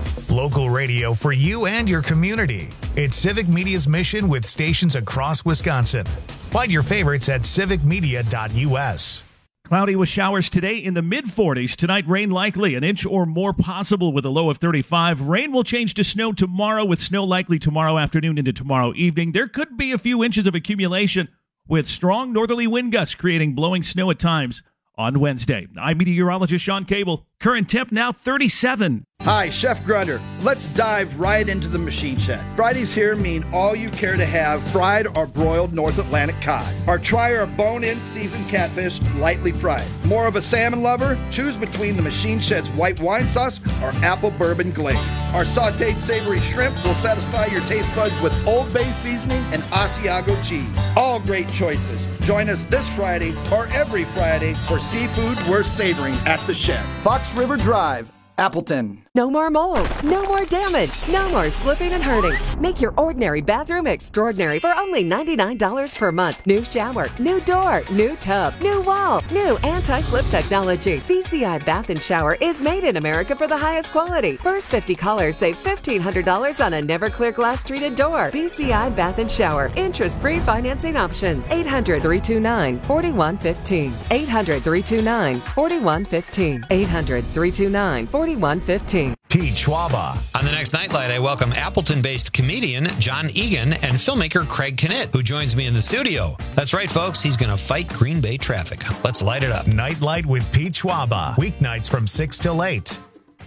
Local radio for you and your community. It's Civic Media's mission with stations across Wisconsin. Find your favorites at civic media dot u s. Cloudy with showers today in the mid forties. Tonight, rain likely, an inch or more possible with a low of thirty-five. Rain will change to snow tomorrow with snow likely tomorrow afternoon into tomorrow evening. There could be a few inches of accumulation with strong northerly wind gusts creating blowing snow at times on Wednesday. I'm meteorologist Sean Cable. Current temp now thirty-seven. Hi, Chef Grunder. Let's dive right into the machine shed. Fridays here mean all you care to have fried or broiled North Atlantic cod. Or try our bone-in seasoned catfish lightly fried. More of a salmon lover? Choose between the machine shed's white wine sauce or apple bourbon glaze. Our sauteed savory shrimp will satisfy your taste buds with Old Bay seasoning and Asiago cheese. All great choices. Join us this Friday or every Friday for seafood worth savoring at the shed. Fox River Drive, Appleton. No more mold, no more damage, no more slipping and hurting. Make your ordinary bathroom extraordinary for only ninety-nine dollars per month. New shower, new door, new tub, new wall, new anti-slip technology. B C I Bath and Shower is made in America for the highest quality. First fifty callers save fifteen hundred dollars on a never clear glass treated door. B C I Bath and Shower. Interest-free financing options. eight hundred, three two nine, four one one five. eight hundred, three two nine, four one one five. eight hundred, three two nine, four one one five. Pete Schwaba. On the next Nightlight, I welcome Appleton-based comedian John Egan and filmmaker Craig Knitt, who joins me in the studio. That's right, folks. He's going to fight Green Bay traffic. Let's light it up. Nightlight with Pete Schwaba. Weeknights from six till eight.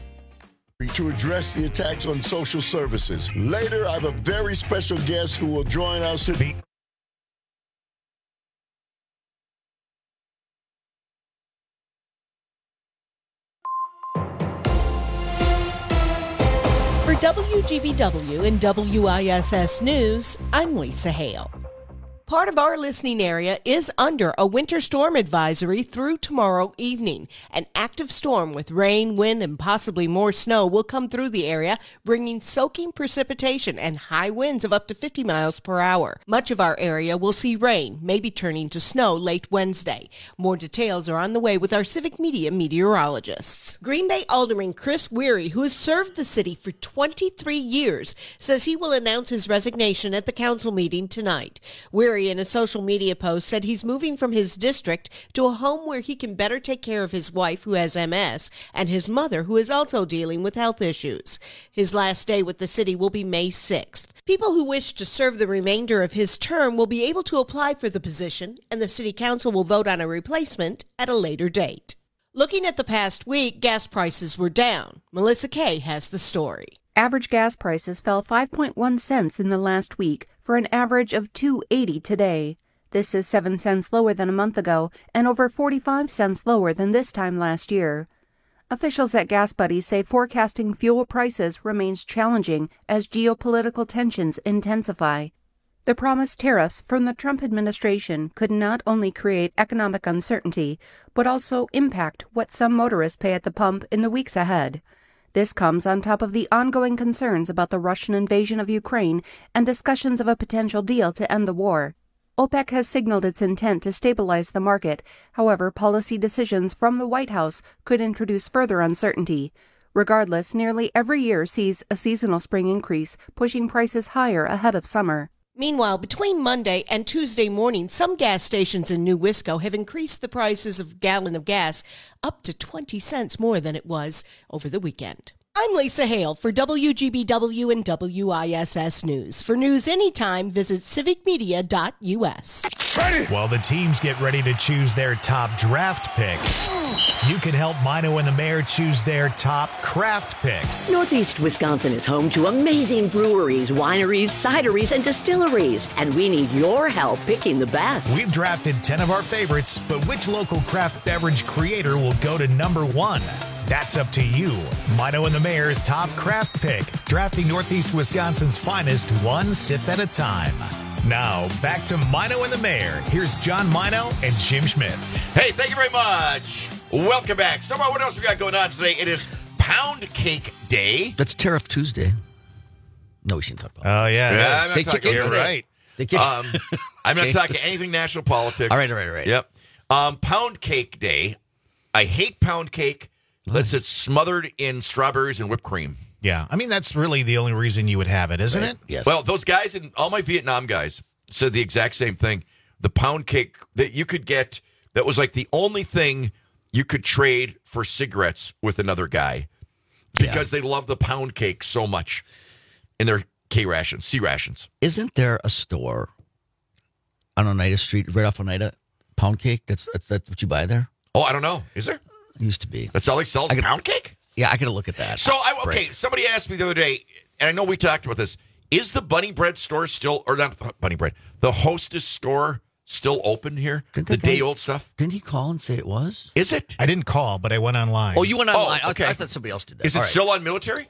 To address the attacks on social services. Later, I have a very special guest who will join us to the W G B W and W I S S News, I'm Lisa Hale. Part of our listening area is under a winter storm advisory through tomorrow evening. An active storm with rain, wind, and possibly more snow will come through the area, bringing soaking precipitation and high winds of up to fifty miles per hour. Much of our area will see rain, maybe turning to snow late Wednesday. More details are on the way with our Civic Media meteorologists. Green Bay Alderman Chris Weary, who has served the city for twenty-three years, says he will announce his resignation at the council meeting tonight. Weary, in a social media post, said he's moving from his district to a home where he can better take care of his wife, who has M S, and his mother, who is also dealing with health issues. His last day with the city will be May sixth. People who wish to serve the remainder of his term will be able to apply for the position, and the city council will vote on a replacement at a later date. Looking at the past week, gas prices were down. Melissa Kay has the story. Average gas prices fell five point one cents in the last week for an average of two dollars and eighty cents today. This is seven cents lower than a month ago and over forty-five cents lower than this time last year. Officials at Gas Buddy say forecasting fuel prices remains challenging as geopolitical tensions intensify. The promised tariffs from the Trump administration could not only create economic uncertainty, but also impact what some motorists pay at the pump in the weeks ahead. This comes on top of the ongoing concerns about the Russian invasion of Ukraine and discussions of a potential deal to end the war. OPEC has signaled its intent to stabilize the market. However, policy decisions from the White House could introduce further uncertainty. Regardless, nearly every year sees a seasonal spring increase, pushing prices higher ahead of summer. Meanwhile, between Monday and Tuesday morning, some gas stations in New Wisco have increased the prices of a gallon of gas up to twenty cents more than it was over the weekend. I'm Lisa Hale for W G B W and W I S S News. For news anytime, visit civic media dot U S. While the teams get ready to choose their top draft pick, you can help Mino and the Mayor choose their top craft pick. Northeast Wisconsin is home to amazing breweries, wineries, cideries, and distilleries, and we need your help picking the best. We've drafted ten of our favorites, but which local craft beverage creator will go to number one? That's up to you. Mino and the Mayor's top craft pick, drafting Northeast Wisconsin's finest one sip at a time. Now, back to Mino and the Mayor. Here's John Mino and Jim Schmidt. Hey, thank you very much. Welcome back. So, what else we got going on today? It is Pound Cake Day. That's Tariff Tuesday. No, we shouldn't talk about Oh, yeah. Yeah, I'm not They talking kick it You're in. right. They kick- Um, I'm not Okay. talking anything national politics. All right, all right, all right. Yep. Um, Pound Cake Day. I hate pound cake unless it's smothered in strawberries and whipped cream. Yeah, I mean, that's really the only reason you would have it, isn't Right. it? Yes. Well, those guys and all my Vietnam guys said the exact same thing. The pound cake that you could get, that was like the only thing you could trade for cigarettes with another guy because they love the pound cake so much in their K rations, C rations. Isn't there a store on Oneida Street, right off Oneida, pound cake? That's, that's that's what you buy there? Oh, I don't know. Is there? It used to be. That's all he sells, I could- pound cake? Yeah, I got to look at that. So, I, okay, Break. somebody asked me the other day, and I know we talked about this. Is the Bunny Bread store still, or not Bunny Bread, the Hostess store still open here? Didn't The that guy- day old stuff? Didn't he call and say it was? Is it? I didn't call, but I went online. Oh, you went online. okay. I, I thought somebody else did that. Is it All right. still on military?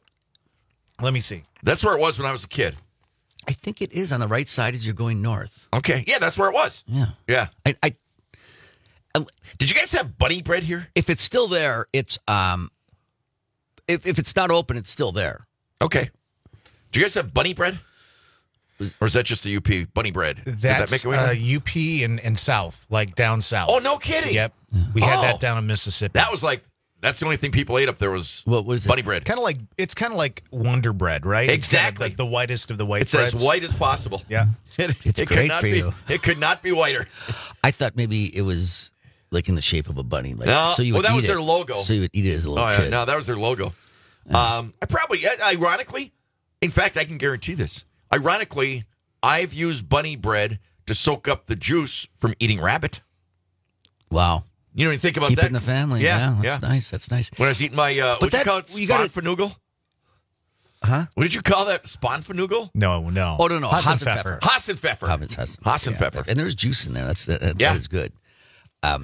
Let me see. That's where it was when I was a kid. I think it is on the right side as you're going north. Okay. Yeah, that's where it was. Yeah. Yeah. I, I Did you guys have Bunny Bread here? if it's still there, it's um. If if it's not open, it's still there. Okay. Do you guys have Bunny Bread? Or is that just the U P Bunny Bread? Did that That's make it way uh, down? U P and, and South, like down south. Oh, no kidding. Yep. We had Oh. that down in Mississippi. That was like, that's the only thing people ate up there was What was it? Bunny Bread. Kind of like, it's kind of like Wonder Bread, right? It's kinda Exactly. The, the whitest of the white It's breads. as white as possible. Yeah. It, It's it great could not for be, you. It could not be whiter. I thought maybe it was like in the shape of a bunny. Like, No, so you well, would that eat was it. their logo. So you would eat it as a little Oh, yeah. kid. No, that was their logo. Um, I probably, ironically, in fact, I can guarantee this. Ironically, I've used Bunny Bread to soak up the juice from eating rabbit. Wow. You know, you think about Keep that. it in the family. Yeah, Yeah, that's yeah. nice. That's nice. When I was eating my, uh, But what did you that- call it? you gotta- Sponfanoogle? Huh? What did you call that? Sponfanoogle? No, no. Oh, no, no. Hassenpfeffer. Hassenpfeffer. Hass- Hass- Hassenpfeffer. yeah, and there's juice in there. That's that, that Yeah. is good. Um,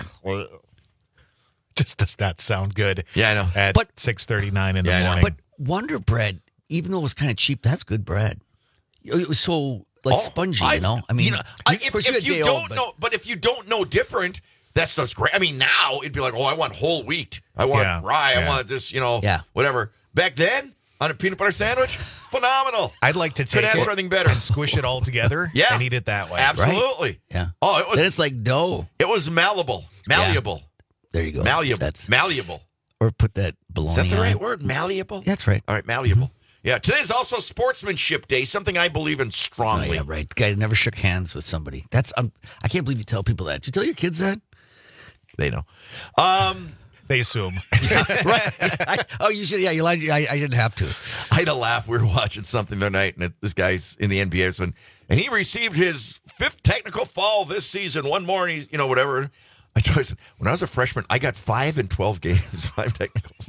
Just does not sound good. Yeah, I know. At But- six thirty-nine in the Yeah, I know. morning. but Wonder Bread even though it was kind of cheap, that's good bread. It was so like Oh, spongy, I- you know. I mean, you know, I- of if, course if had you day don't old, but- know, but if you don't know different, that stuff's great. I mean, now it'd be like, oh, I want whole wheat, I want Yeah, rye, I yeah. want this, you know, Yeah. whatever. Back then, on a peanut butter sandwich, phenomenal. I'd like to take Couldn't ask it for anything better. and squish it all together Yeah. and eat it that way. Absolutely. Yeah. Oh, it was. Then it's like dough. It was malleable, malleable, There you go. malleable, That's malleable. or put that bologna. Is that the on. right word? Malleable. That's right. All right, malleable. Yeah. Today is also Sportsmanship Day, something I believe in Oh, strongly. yeah, right. The guy never shook hands with somebody. That's um, I can't believe you tell people that. Did you tell your kids that? They know. Um, They assume. right. I, oh, you should. Yeah, you lied. I, I didn't have to. I had a laugh. We were watching something the other night, and it, this guy's in the N B A, and, and he received his fifth technical foul this season. One more, and he's, you know, whatever. I told him, when I was a freshman, I got five in twelve games, five technicals.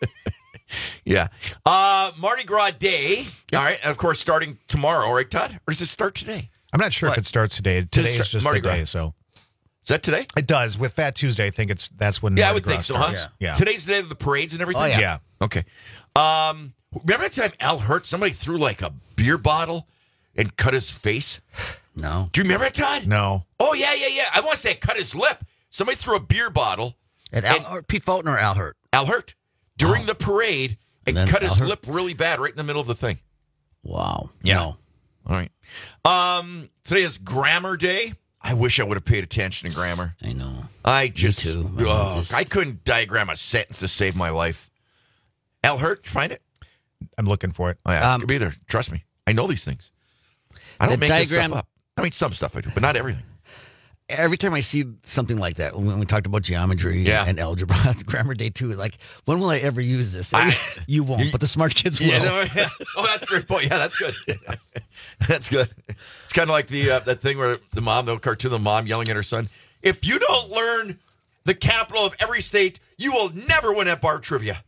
yeah. Uh, Mardi Gras Day. All right. And of course, starting tomorrow, right, Todd? Or does it start today? I'm not sure What? if it starts today. Today Does it is just Mardi the day, Gras? so Is that today? it does. With Fat Tuesday, I think it's that's when. Yeah, I Mardi would Gras think so, huh? starts. Yeah. Today's the day of the parades and everything? Oh, yeah. Yeah. Okay. Um, remember that time Al Hurt, somebody threw like a beer bottle and cut his face? No. Do you remember that, Todd? No. Oh, yeah, yeah, yeah. I want to say cut his lip. Somebody threw a beer bottle, At Al, And- or Pete Fulton or Al Hurt? Al Hurt, during the parade and, And then cut his Al Hurt? lip really bad right in the middle of the thing. Wow. Yeah. No. All right. Um, today is Grammar Day. I wish I would have paid attention to grammar. I know. I just, too. I oh, just- I couldn't diagram a sentence to save my life. Al Hurt, did you find it? I'm looking for it. Oh, yeah, it's Um, gonna be there. Trust me. I know these things. I don't The make this diagram- stuff up. I mean, some stuff I do, but not everything. Every time I see something like that, when we talked about geometry Yeah. and algebra, Grammar Day too, like, when will I ever use this? I- you won't, but the smart kids will. Yeah, no, yeah. Oh, that's a great point. Yeah, that's good. That's good. It's kind of like the uh, that thing where the mom, the cartoon, the mom yelling at her son, "If you don't learn the capital of every state, you will never win at bar trivia."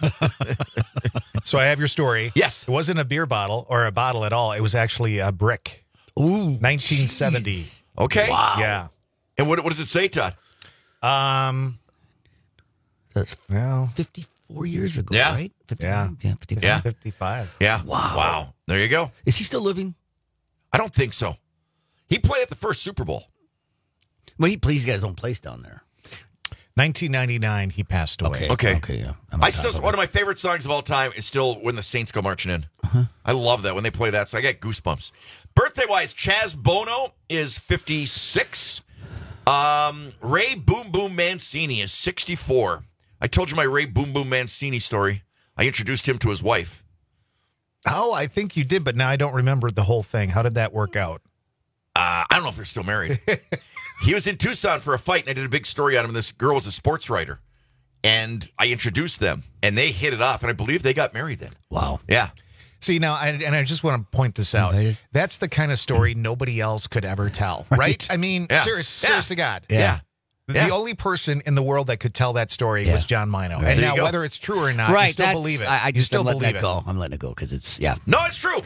So I have your story. Yes. It wasn't a beer bottle or a bottle at all. It was actually a brick. Ooh. nineteen seventy. Jeez. Okay. Wow. Yeah. And what, what does it say, Todd? Um. That's Well. fifty-four years ago, Yeah. right? Yeah. Yeah, fifty-five. Yeah. fifty-five. Yeah. Wow. Wow. There you go. Is he still living? I don't think so. He played at the first Super Bowl. Well, he plays. He's got his own place down there. nineteen ninety-nine, he passed away. Okay. Okay, yeah. I'm on I top still of one it. of my favorite songs of all time is still when the Saints go marching in. Uh-huh. I love that when they play that. So I get goosebumps. Birthday wise, Chaz Bono is fifty-six. Um, Ray Boom Boom Mancini is sixty-four. I told you my Ray Boom Boom Mancini story. I introduced him to his wife. Oh, I think you did, but now I don't remember the whole thing. How did that work out? Uh, I don't know if they're still married. He was in Tucson for a fight, and I did a big story on him. And this girl was a sports writer, and I introduced them, and they hit it off, and I believe they got married then. Wow. Yeah. See, now, I, and I just want to point this out. Okay. That's the kind of story nobody else could ever tell, right? Right. I mean, Yeah. serious, Yeah. serious to God. Yeah. The Yeah. only person in the world that could tell that story Yeah. was John Mino. Right. And There you now, go. whether it's true or not, you Right. still that's- believe it. I, I You just still I'm letting believe that it. go. I'm letting it go because it's, yeah. No, it's true.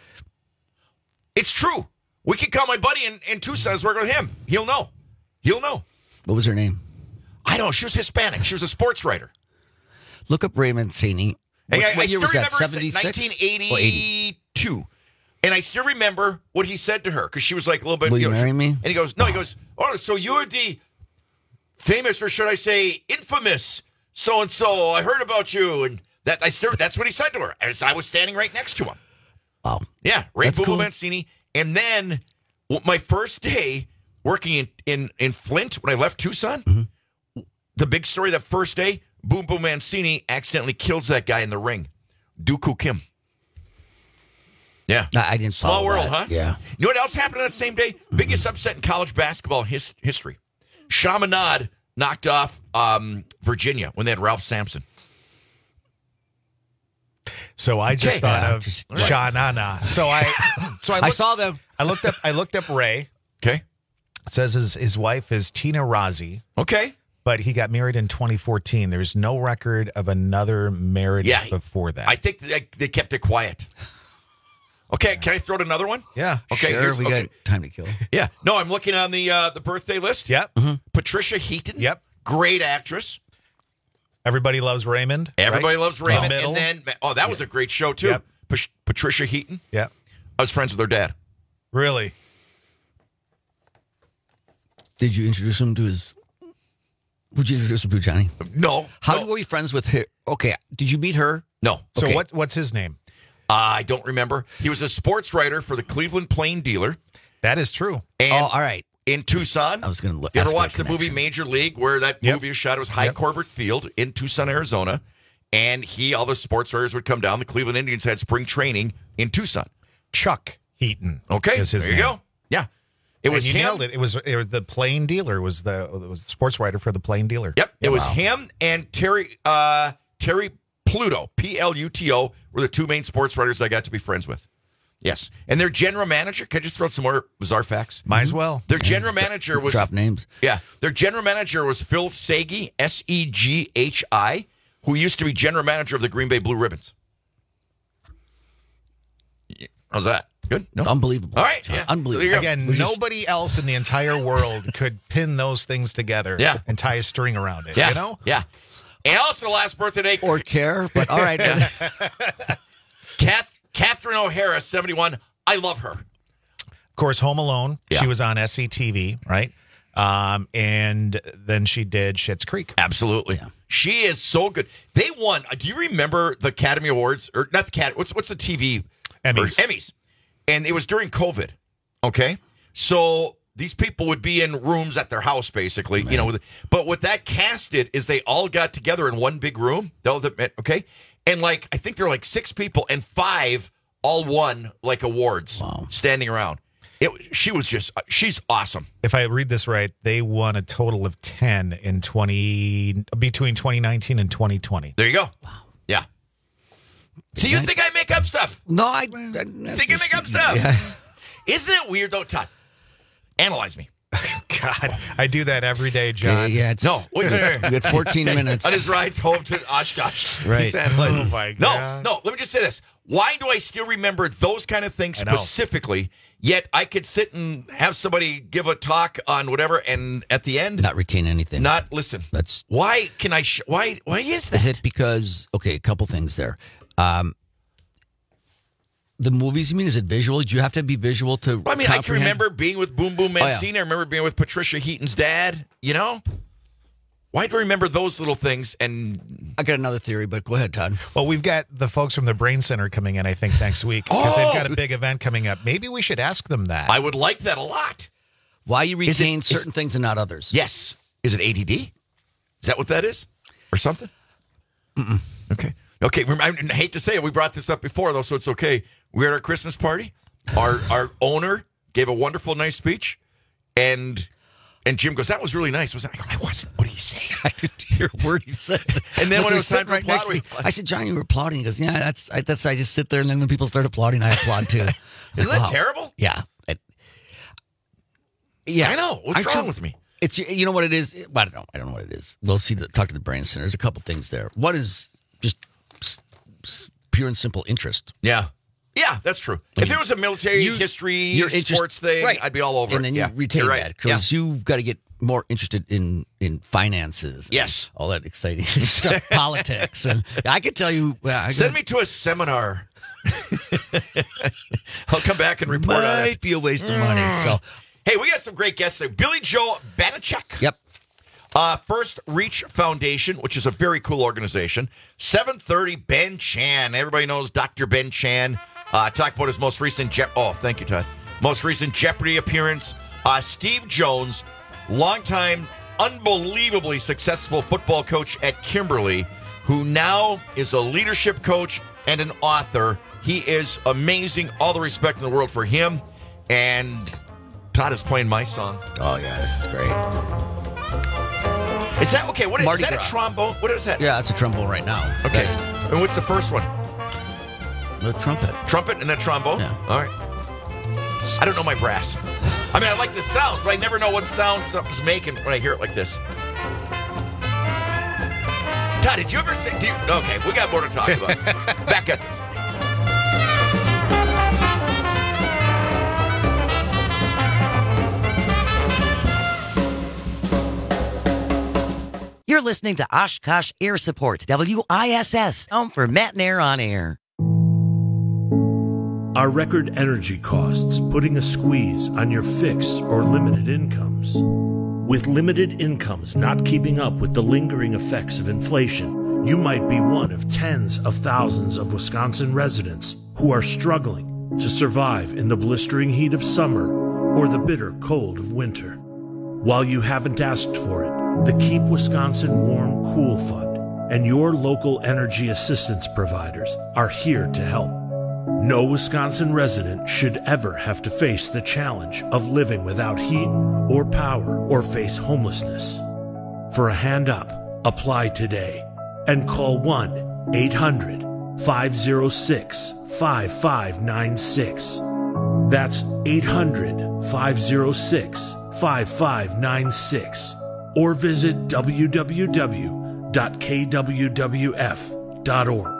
It's true. We can call my buddy in, in Tucson. I was working with him. He'll know. He'll know. What was her name? I don't know. She was Hispanic. She was a sports writer. Look up Ray Mancini. What, And I, what I year still was that? remember it's seventy-six? nineteen Or eighty? eighty-two. And I still remember what he said to her because she was like a little bit. Will you know, marry she- me? And he goes, no, he goes, oh, so you're the famous, or should I say infamous so and so. I heard about you. And that I still, that's what he said to her as I was standing right next to him. Wow. Yeah, Ray That's Boo Boo cool. Mancini. And then w- my first day working in, in, in Flint when I left Tucson, Mm-hmm. the big story that first day, Boom Boom Mancini accidentally kills that guy in the ring, Dooku Kim. Yeah. I, I didn't Small follow world, that. huh? Yeah. You know what else happened on that same day? Biggest upset in college basketball his, history. Chaminade knocked off um, Virginia when they had Ralph Sampson. So I just Okay. thought Yeah, of just- Sha-na-na. So I, so I, I looked, saw them. I looked up, I looked up Ray. Okay. It says his, his wife is Tina Rozzi, Okay. but he got married in twenty fourteen. There's no record of another marriage Yeah. before that. I think they, they kept it quiet. Okay, can I throw out another one? yeah. Okay, Sure, here's- we okay. got time to kill. Yeah. No, I'm looking on the uh, the birthday list. Yep. Patricia Heaton. Yep. Great actress. Everybody loves Raymond. Everybody right? loves Raymond. The middle. And then, oh, that was a great show, too. Yep. Pat- Patricia Heaton. Yeah. I was friends with her dad. Really? Did you introduce him to his... Would you introduce him to Johnny? No. How no. were we friends with her? Okay. Did you meet her? No. So Okay. what? what's his name? I don't remember. He was a sports writer for the Cleveland Plain Dealer. That is true. And Oh, all right. in Tucson. I was going to look. You ever ask for watch a the movie connection. Major League where that Yep. movie was shot? It was High Yep. Corbett Field in Tucson, Arizona. And he, all the sports writers would come down. The Cleveland Indians had spring training in Tucson. Chuck Heaton. Okay, is his there you name. go. Yeah. It was and you him. nailed it. It was, it was the Plain Dealer. Was the it was the sports writer for the Plain Dealer. Yep. Yeah, it was wow. him and Terry uh, Terry Pluto, P L U T O, were the two main sports writers I got to be friends with. Yes. And their general manager, can I just throw some more bizarre facts? Might as well. Their general manager was Drop names. Yeah. Their general manager was Phil Sagi, S E G H I, who used to be general manager of the Green Bay Blue Ribbons. How's that? Good? No? Unbelievable. All right. John, Yeah. Unbelievable. So there you go. Again, Was just- nobody else in the entire world could pin those things together Yeah. and tie a string around it. Yeah. You know? Yeah. And also last birthday today, Or care, but all right. Kath, Catherine O'Hara, seventy-one. I love her. Of course, Home Alone. Yeah. She was on S C T V, right? Um, and then she did Schitt's Creek. Absolutely. She is so good. They won. uh, Do you remember the Academy Awards? Or not the Cat. What's what's the T V? Emmys. Or- Emmys. And it was during COVID. Okay. So these people would be in rooms at their house, basically. You know, with, but what that cast did is they all got together in one big room. They'll admit, okay. And like, I think there were like six people and five all won like awards standing around. It, she was just, uh, she's awesome. If I read this right, they won a total of ten in twenty between twenty nineteen and twenty twenty. There you go. Wow. Yeah. So you think I make up stuff? No, I, I think I make up stuff. Yeah. Isn't it weird though, Todd? Analyze me. God, I do that every day, John. Okay, yeah, it's, No, wait, we got fourteen minutes. on his rides home to Oshkosh. Right. He's analyzing. Oh, my No, God. no. Let me just say this. Why do I still remember those kind of things I know. specifically? Yet I could sit and have somebody give a talk on whatever, and at the end, Not retain anything. not listen. That's Why can I? Sh- why? Why is that? Is it because, okay, a couple things there. Um, the movies, you mean, is it visual? Do you have to be visual to I mean, I can comprehend? remember being with Boom Boom Oh, yeah. Mancini. I remember being with Patricia Heaton's dad. You know, why do I remember those little things? And I got another theory, but go ahead, Todd. Well, we've got the folks from the Brain Center coming in, I think, next week because Oh! they've got a big event coming up. Maybe we should ask them that. I would like that a lot. Why you Is it- retain is- certain things and not others? Yes. Is it A D D? Is that what that is, or something? Mm-mm. Okay. Okay. rem- I hate to say it. We brought this up before, though, so it's okay. We were at our Christmas party. Our our owner gave a wonderful, nice speech, and and Jim goes, "That was really nice." Was I? Go, I wasn't. What did he say? I didn't hear a word he said. And then Look, when it he was time sat to right applaud, next to me, we- I said, "John, you were applauding." He goes, "Yeah, that's I, that's I just sit there, and then when people start applauding, I applaud too." Isn't that Wow. terrible? Yeah. It- yeah. I know. What's Aren't wrong you- with me? It's you know what it is. I don't know. I don't know what it is. We'll see. The, talk to the Brain Center. There's a couple things there. One is just s- s- pure and simple interest. Yeah. Yeah, that's true. I if mean, there was a military you- history you're interest- sports thing, right. I'd be all over and it. then yeah. you retain You're right. that because you've got to get more interested in in finances. and Yes. all that exciting stuff, politics, and I can tell you. Well, I Send got- me to a seminar. I'll come back and report on might it. be a waste of money. So, Hey, we got some great guests there. Billy Joe Banachek. yep. Uh, First Reach Foundation, which is a very cool organization. seven thirty, Ben Chan. Everybody knows Doctor Ben Chan. Uh, talk about his most recent Je- oh, thank you, Todd. Most recent Jeopardy appearance. Uh, Steve Jones, longtime, unbelievably successful football coach at Kimberly, who now is a leadership coach and an author. He is amazing. All the respect in the world for him. And Todd is playing my song. Oh yeah, this is great. Is that okay? What is, Mardi is that Gras. a trombone? What is that? Yeah, that's a trombone right now. Okay. Right. And what's the first one? The trumpet. Trumpet and then trombone? Yeah. All right. I don't know my brass. I mean, I like the sounds, but I never know what sound something's making when I hear it like this. Todd, did you ever say... Do you, okay, we got more to talk about. Back at this. You're listening to Oshkosh Air Support, W I S S, home for Matt and Air on Air. Are record energy costs putting a squeeze on your fixed or limited incomes? With limited incomes not keeping up with the lingering effects of inflation, you might be one of tens of thousands of Wisconsin residents who are struggling to survive in the blistering heat of summer or the bitter cold of winter. While you haven't asked for it, the Keep Wisconsin Warm Cool Fund and your local energy assistance providers are here to help. No Wisconsin resident should ever have to face the challenge of living without heat or power or face homelessness. For a hand up, apply today and call one eight hundred five oh six five five nine six. That's eight hundred five oh six five five nine six or visit w w w dot k w w f dot org.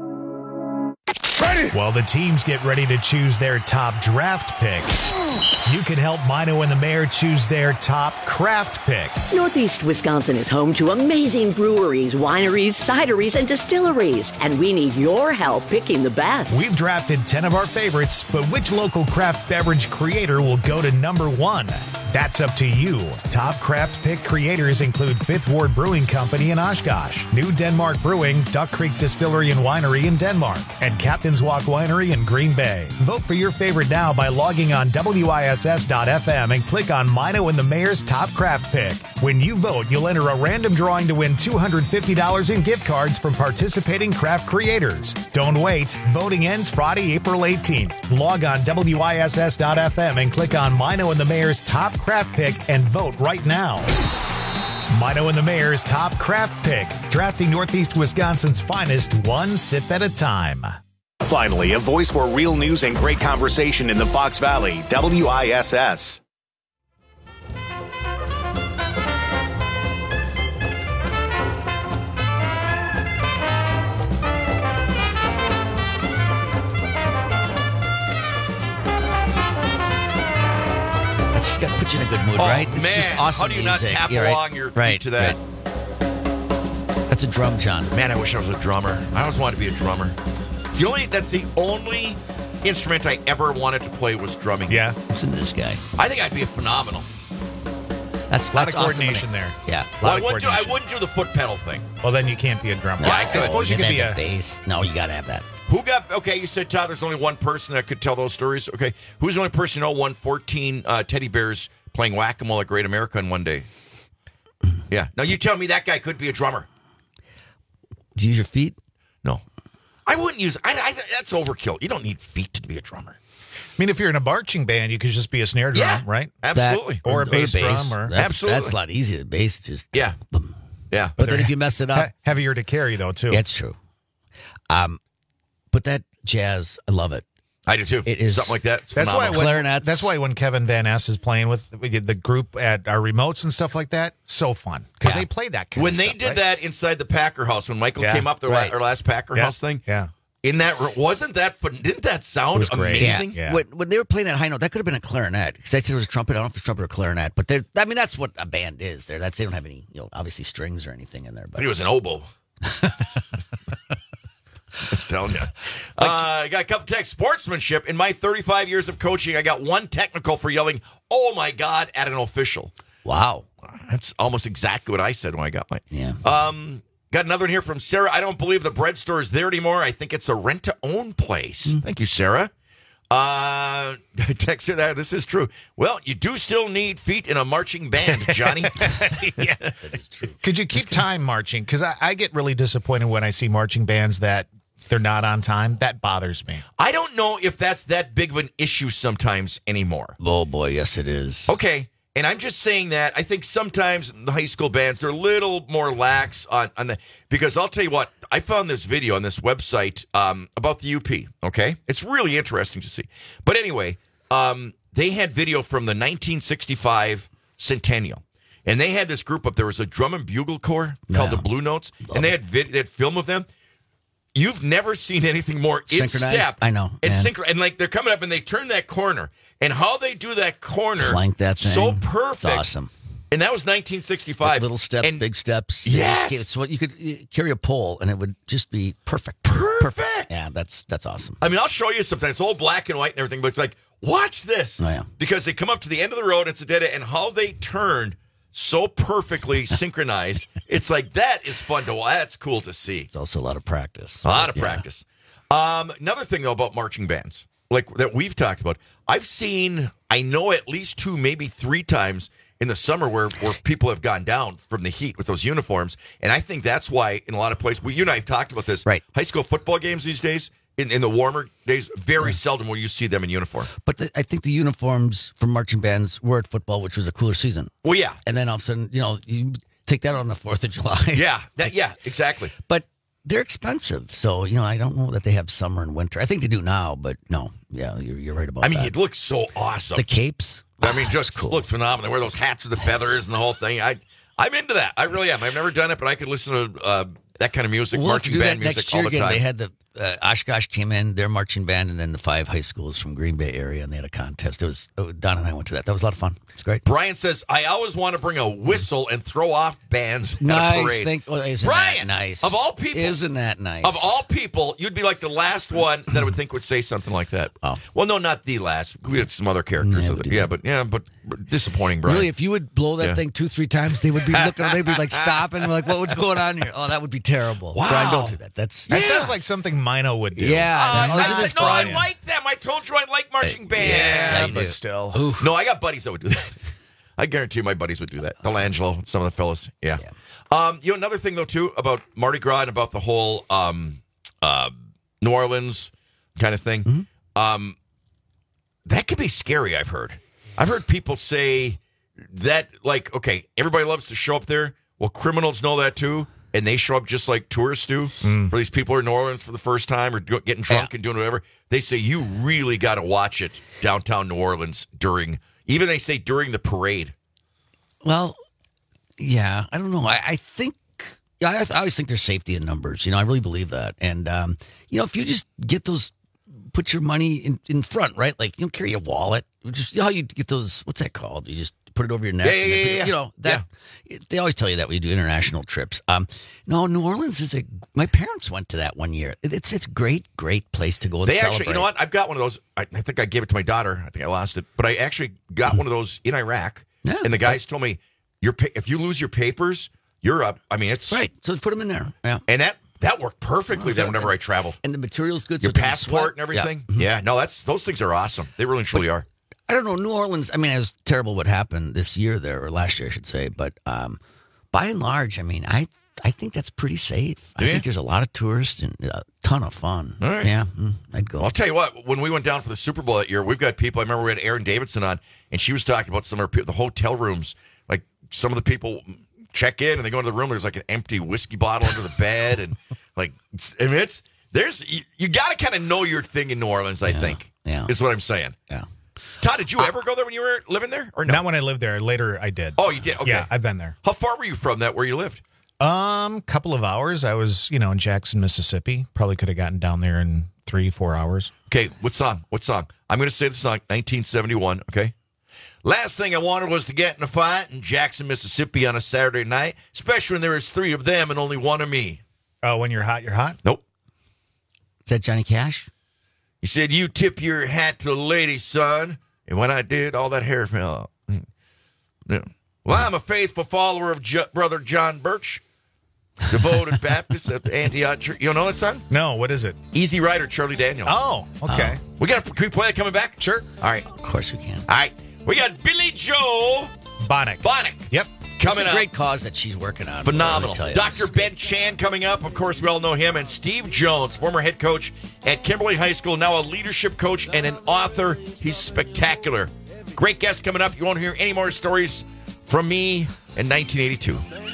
While the teams get ready to choose their top draft pick, you can help Mino and the Mayor choose their top craft pick. Northeast Wisconsin is home to amazing breweries, wineries, cideries, and distilleries, and we need your help picking the best. We've drafted ten of our favorites, but which local craft beverage creator will go to number one? That's up to you. Top craft pick creators include Fifth Ward Brewing Company in Oshkosh, New Denmark Brewing, Duck Creek Distillery and Winery in Denmark, and Captain's Walk Winery in Green Bay. Vote for your favorite now by logging on W I S S dot F M and click on Mino and the Mayor's Top Craft Pick. When you vote, you'll enter a random drawing to win two hundred fifty dollars in gift cards from participating craft creators. Don't wait. Voting ends Friday, April eighteenth. Log on W I S S dot F M and click on Mino and the Mayor's Top Craft Pick and vote right now. Mino and the Mayor's Top Craft Pick, drafting Northeast Wisconsin's finest one sip at a time. Finally, a voice for real news and great conversation in the Fox Valley, W I S S. That's just got to put you in a good mood, Oh, right? It's man. just awesome How do you music. not tap Yeah, right. along your feet right, to that? right. That's a drum, John. Man, I wish I was a drummer. I always wanted to be a drummer. It's the only, that's the only instrument I ever wanted to play was drumming. Yeah. Listen to this guy. I think I'd be a phenomenal. That's A lot that's of awesome. coordination there. Yeah. A Well, lot I of wouldn't, do, I coordination. wouldn't do the foot pedal thing. Well, then you can't be a drummer. No, Yeah, I suppose you could have be the a... bass. No, you got to have that. Who got, okay, you said, Todd, there's only one person that could tell those stories. Okay. Who's the only person you know won fourteen uh, teddy bears playing whack-a-mole at Great America in one day? Yeah. Now, you tell me that guy could be a drummer. Do you use your feet? No. I wouldn't use, I, I, that's overkill. You don't need feet to be a drummer. I mean, if you're in a marching band, you could just be a snare drum, Yeah, right? absolutely. Or a bass drum. Or That's, Absolutely. That's a lot easier. The bass just. Yeah. Yeah. But then if you mess it up. he- heavier to carry, though, too. It's true. Um, but that jazz, I love it. I do too. It is something like that. It's That's why, phenomenal. when, Clarinets. that's why when Kevin Van Ness is playing with we get the group at our remotes and stuff like that, so fun. Because Yeah. they play that kind When of they stuff, did right? that inside the Packer house, when Michael Yeah, came up, their, right. la- our last Packer Yeah, house thing, Yeah. in that room, wasn't that fun? Didn't that sound It was great. amazing? Yeah. When, when they were playing that high note, that could have been a clarinet. Because they said it was a trumpet. I don't know if it's trumpet or clarinet. But they're, I mean, that's what a band is. There, that's they don't have any, you know, obviously strings or anything in there. But But he was an oboe. I was telling you. Uh, I got a couple texts. Sportsmanship. In my thirty-five years of coaching, I got one technical for yelling, "Oh my God," at an official. wow, That's almost exactly what I said when I got mine. yeah. Um, got another one here from Sarah. I don't believe the bread store is there anymore. I think it's a rent-to-own place. Mm. Thank you, Sarah. Uh, text her that. This is true. Well, you do still need feet in a marching band, Johnny. yeah. That is true. Could you keep time marching? Because I, I get really disappointed when I see marching bands that they're not on time. That bothers me. I don't know if that's that big of an issue sometimes anymore. Oh boy, yes it is. Okay. And I'm just saying that I think sometimes the high school bands, they're a little more lax on, on the, because I'll tell you what, I found this video on this website um, about the U P, okay? It's really interesting to see. But anyway, um, they had video from the nineteen sixty-five Centennial. And they had this group up there. Was a drum and bugle corps called Yeah. the Blue Notes. Love and they it. had, vid- they had film of them. You've never seen anything more in Synchronized? step. I know, And man. synchro- and like they're coming up and they turn that corner. And how they do that corner Flank that thing. so perfect. It's awesome. And that was nineteen sixty-five. With little steps, and big steps. Yes. Just, it's what you could you carry a pole, and it would just be perfect. Perfect. Yeah, that's that's awesome. I mean, I'll show you sometimes. It's all black and white and everything, but it's like, watch this. Oh, yeah. Because they come up to the end of the road, it's a dead end, and how they turn so perfectly synchronized. It's like, that is fun to watch. That's cool to see. It's also a lot of practice. A lot of Yeah. practice. Um, another thing, though, about marching bands, like that we've talked about, I've seen, I know at least two, maybe three times in the summer where, where people have gone down from the heat with those uniforms. And I think that's why in a lot of places, we, you and I have talked about this, right? High school football games these days, in, in the warmer days, very seldom will you see them in uniform. But the, I think the uniforms for marching bands were at football, which was a cooler season. Well, yeah. And then all of a sudden, you know, you take that on the fourth of July. Yeah, that, yeah, exactly. But they're expensive. So, you know, I don't know that they have summer and winter. I think they do now, but no. Yeah, you're, you're right about I mean, that. it looks so awesome. The capes. I mean, just cool. Looks phenomenal. They wear those hats with the feathers and the whole thing. I, I'm into that. I really am. I've never done it, but I could listen to uh, that kind of music, We'll have to marching do band that next music year all the again. time. They had the uh, Oshkosh came in, their marching band, and then the five high schools from Green Bay area, and they had a contest. It was uh, Don and I went to that. That was a lot of fun. It's great. Brian says, I always want to bring a whistle and throw off bands at a Nice. parade. Thank, well, isn't Brian, that nice? of all people, Isn't that nice? Of all people, you'd be like the last one that I would think would say something like that. Oh. Well, no, not the last. We had some other characters. Yeah, of we it. did. yeah but yeah, but but disappointing, Brian. Really, if you would blow that Yeah. thing two, three times, they would be looking, they'd be like stopping, like, what, what's going on here? Oh, that would be terrible. Wow. Brian, don't do that. That's That yeah. sounds like something Mino would do. Yeah. Uh, that- I, look at I, this, no, I Brian. like them. I told you I like marching bands. Yeah, you but do. still. No, I got buddies that would do that. I guarantee you my buddies would do that. Delangelo, some of the fellas. Yeah. Yeah. Um, you know, another thing, though, too, about Mardi Gras and about the whole um, uh, New Orleans kind of thing, Mm-hmm. um, that could be scary, I've heard. I've heard people say that, like, okay, everybody loves to show up there. Well, criminals know that, too. And they show up just like tourists do. Mm. For these people who are in New Orleans for the first time or do- getting drunk Yeah. and doing whatever, they say you really got to watch it downtown New Orleans during, even they say during the parade. Well, yeah, I don't know. I, I think, yeah, I, I always think there's safety in numbers. You know, I really believe that. And, um, you know, if you just get those, put your money in, in front, right? Like, you don't carry a wallet. Just, you know how you get those, what's that called? You just put it over your neck. Yeah, yeah, and then yeah, put it- yeah. You know, that, they always tell you that when you do international trips. Um, no, New Orleans is a, my parents went to that one year. It- It's, it's a great, great place to go and They celebrate. actually, you know what? I've got one of those. I, I think I gave it to my daughter. I think I lost it. But I actually got one of those in Iraq. Yeah. And the guys told me, your pa- if you lose your papers, you're up. I mean, it's. Right. So put them in there. Yeah. And that, that worked perfectly then whenever I traveled. And the material's good. Your so it doesn't passport sweat. and everything. Yeah. Yeah. No, that's those things are awesome. They really and truly are. I don't know, New Orleans, I mean, it was terrible what happened this year there, or last year, I should say. But um, by and large, I mean, I I think that's pretty safe. I Yeah. think there's a lot of tourists and a ton of fun. All right. Yeah, mm, I'd go. I'll tell you what, when we went down for the Super Bowl that year, we've got people. I remember we had Aaron Davidson on, and she was talking about some of her, pe- the hotel rooms. Like some of the people check in and they go into the room, there's like an empty whiskey bottle under the bed. And like, it's, I mean, it's, there's, you, you got to kind of know your thing in New Orleans, I Yeah, think, yeah. is what I'm saying. Yeah. Todd, did you ever go there when you were living there or no? Not when I lived there. Later, I did. Oh, you did? Okay. Yeah, I've been there. How far were you from that where you lived? Um, couple of hours. I was, you know, in Jackson, Mississippi. Probably could have gotten down there in three, four hours. Okay, what song? What song? I'm going to say the song, nineteen seventy-one, okay? Last thing I wanted was to get in a fight in Jackson, Mississippi on a Saturday night, especially when there was three of them and only one of me. Oh, when you're hot, you're hot? Nope. Is that Johnny Cash? He said, you tip your hat to the lady, son. And when I did, all that hair fell out. Yeah. Well, I'm a faithful follower of J- Brother John Birch, devoted Baptist at the Antioch Church. You don't know that song? No, what is it? Easy Rider, Charlie Daniels. Oh, okay. Oh. We got. Can we play that coming back? Sure. All right. Of course we can. All right. We got Billy Joe Bonnick. Bonnick. Yep. Coming it's a up. great cause that she's working on. Phenomenal. Let me tell you. Doctor Ben Chan coming up. Of course, we all know him. And Steve Jones, former head coach at Kimberly High School, now a leadership coach and an author. He's spectacular. Great guest coming up. You won't hear any more stories from me in nineteen eighty-two.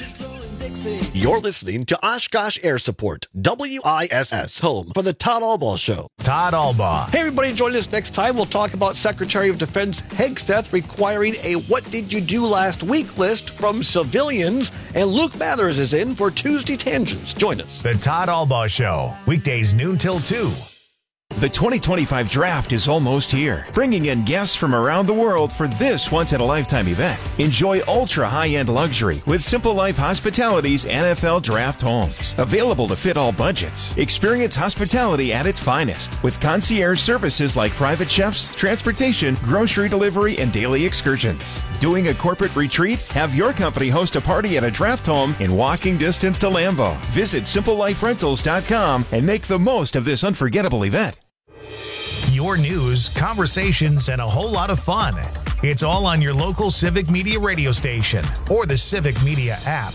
You're listening to Oshkosh Air Support, W I S S, home for the Todd Albaugh Show. Todd Albaugh. Hey, everybody, join us next time. We'll talk about Secretary of Defense Hegseth requiring a What Did You Do Last Week list from civilians. And Luke Mathers is in for Tuesday Tangents. Join us. The Todd Albaugh Show. Weekdays noon till two. The twenty twenty-five draft is almost here, bringing in guests from around the world for this once-in-a-lifetime event. Enjoy ultra-high-end luxury with Simple Life Hospitality's N F L Draft Homes. Available to fit all budgets. Experience hospitality at its finest with concierge services like private chefs, transportation, grocery delivery, and daily excursions. Doing a corporate retreat? Have your company host a party at a draft home in walking distance to Lambeau. Visit simple life rentals dot com and make the most of this unforgettable event. Your news, conversations, and a whole lot of fun. It's all on your local Civic Media radio station or the Civic Media app.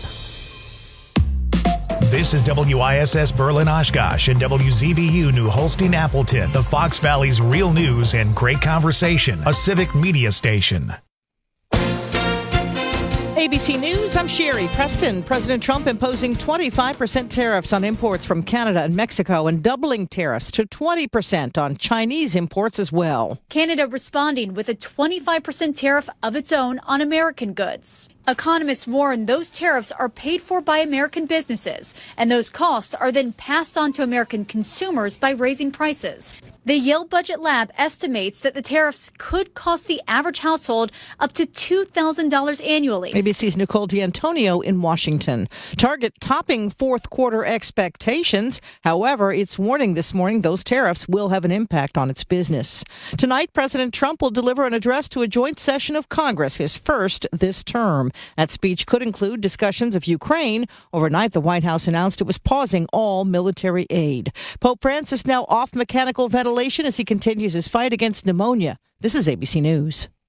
This is W I S S Berlin Oshkosh and W Z B U New Holstein Appleton, the Fox Valley's real news and great conversation, a Civic Media station. A B C News, I'm Sherry Preston. President Trump imposing twenty-five percent tariffs on imports from Canada and Mexico and doubling tariffs to twenty percent on Chinese imports as well. Canada responding with a twenty-five percent tariff of its own on American goods. Economists warn those tariffs are paid for by American businesses, and those costs are then passed on to American consumers by raising prices. The Yale Budget Lab estimates that the tariffs could cost the average household up to two thousand dollars annually. A B C's Nicole D'Antonio in Washington. Target topping fourth quarter expectations. However, it's warning this morning those tariffs will have an impact on its business. Tonight, President Trump will deliver an address to a joint session of Congress, his first this term. That speech could include discussions of Ukraine. Overnight, the White House announced it was pausing all military aid. Pope Francis now off mechanical ventilation as he continues his fight against pneumonia. This is A B C News.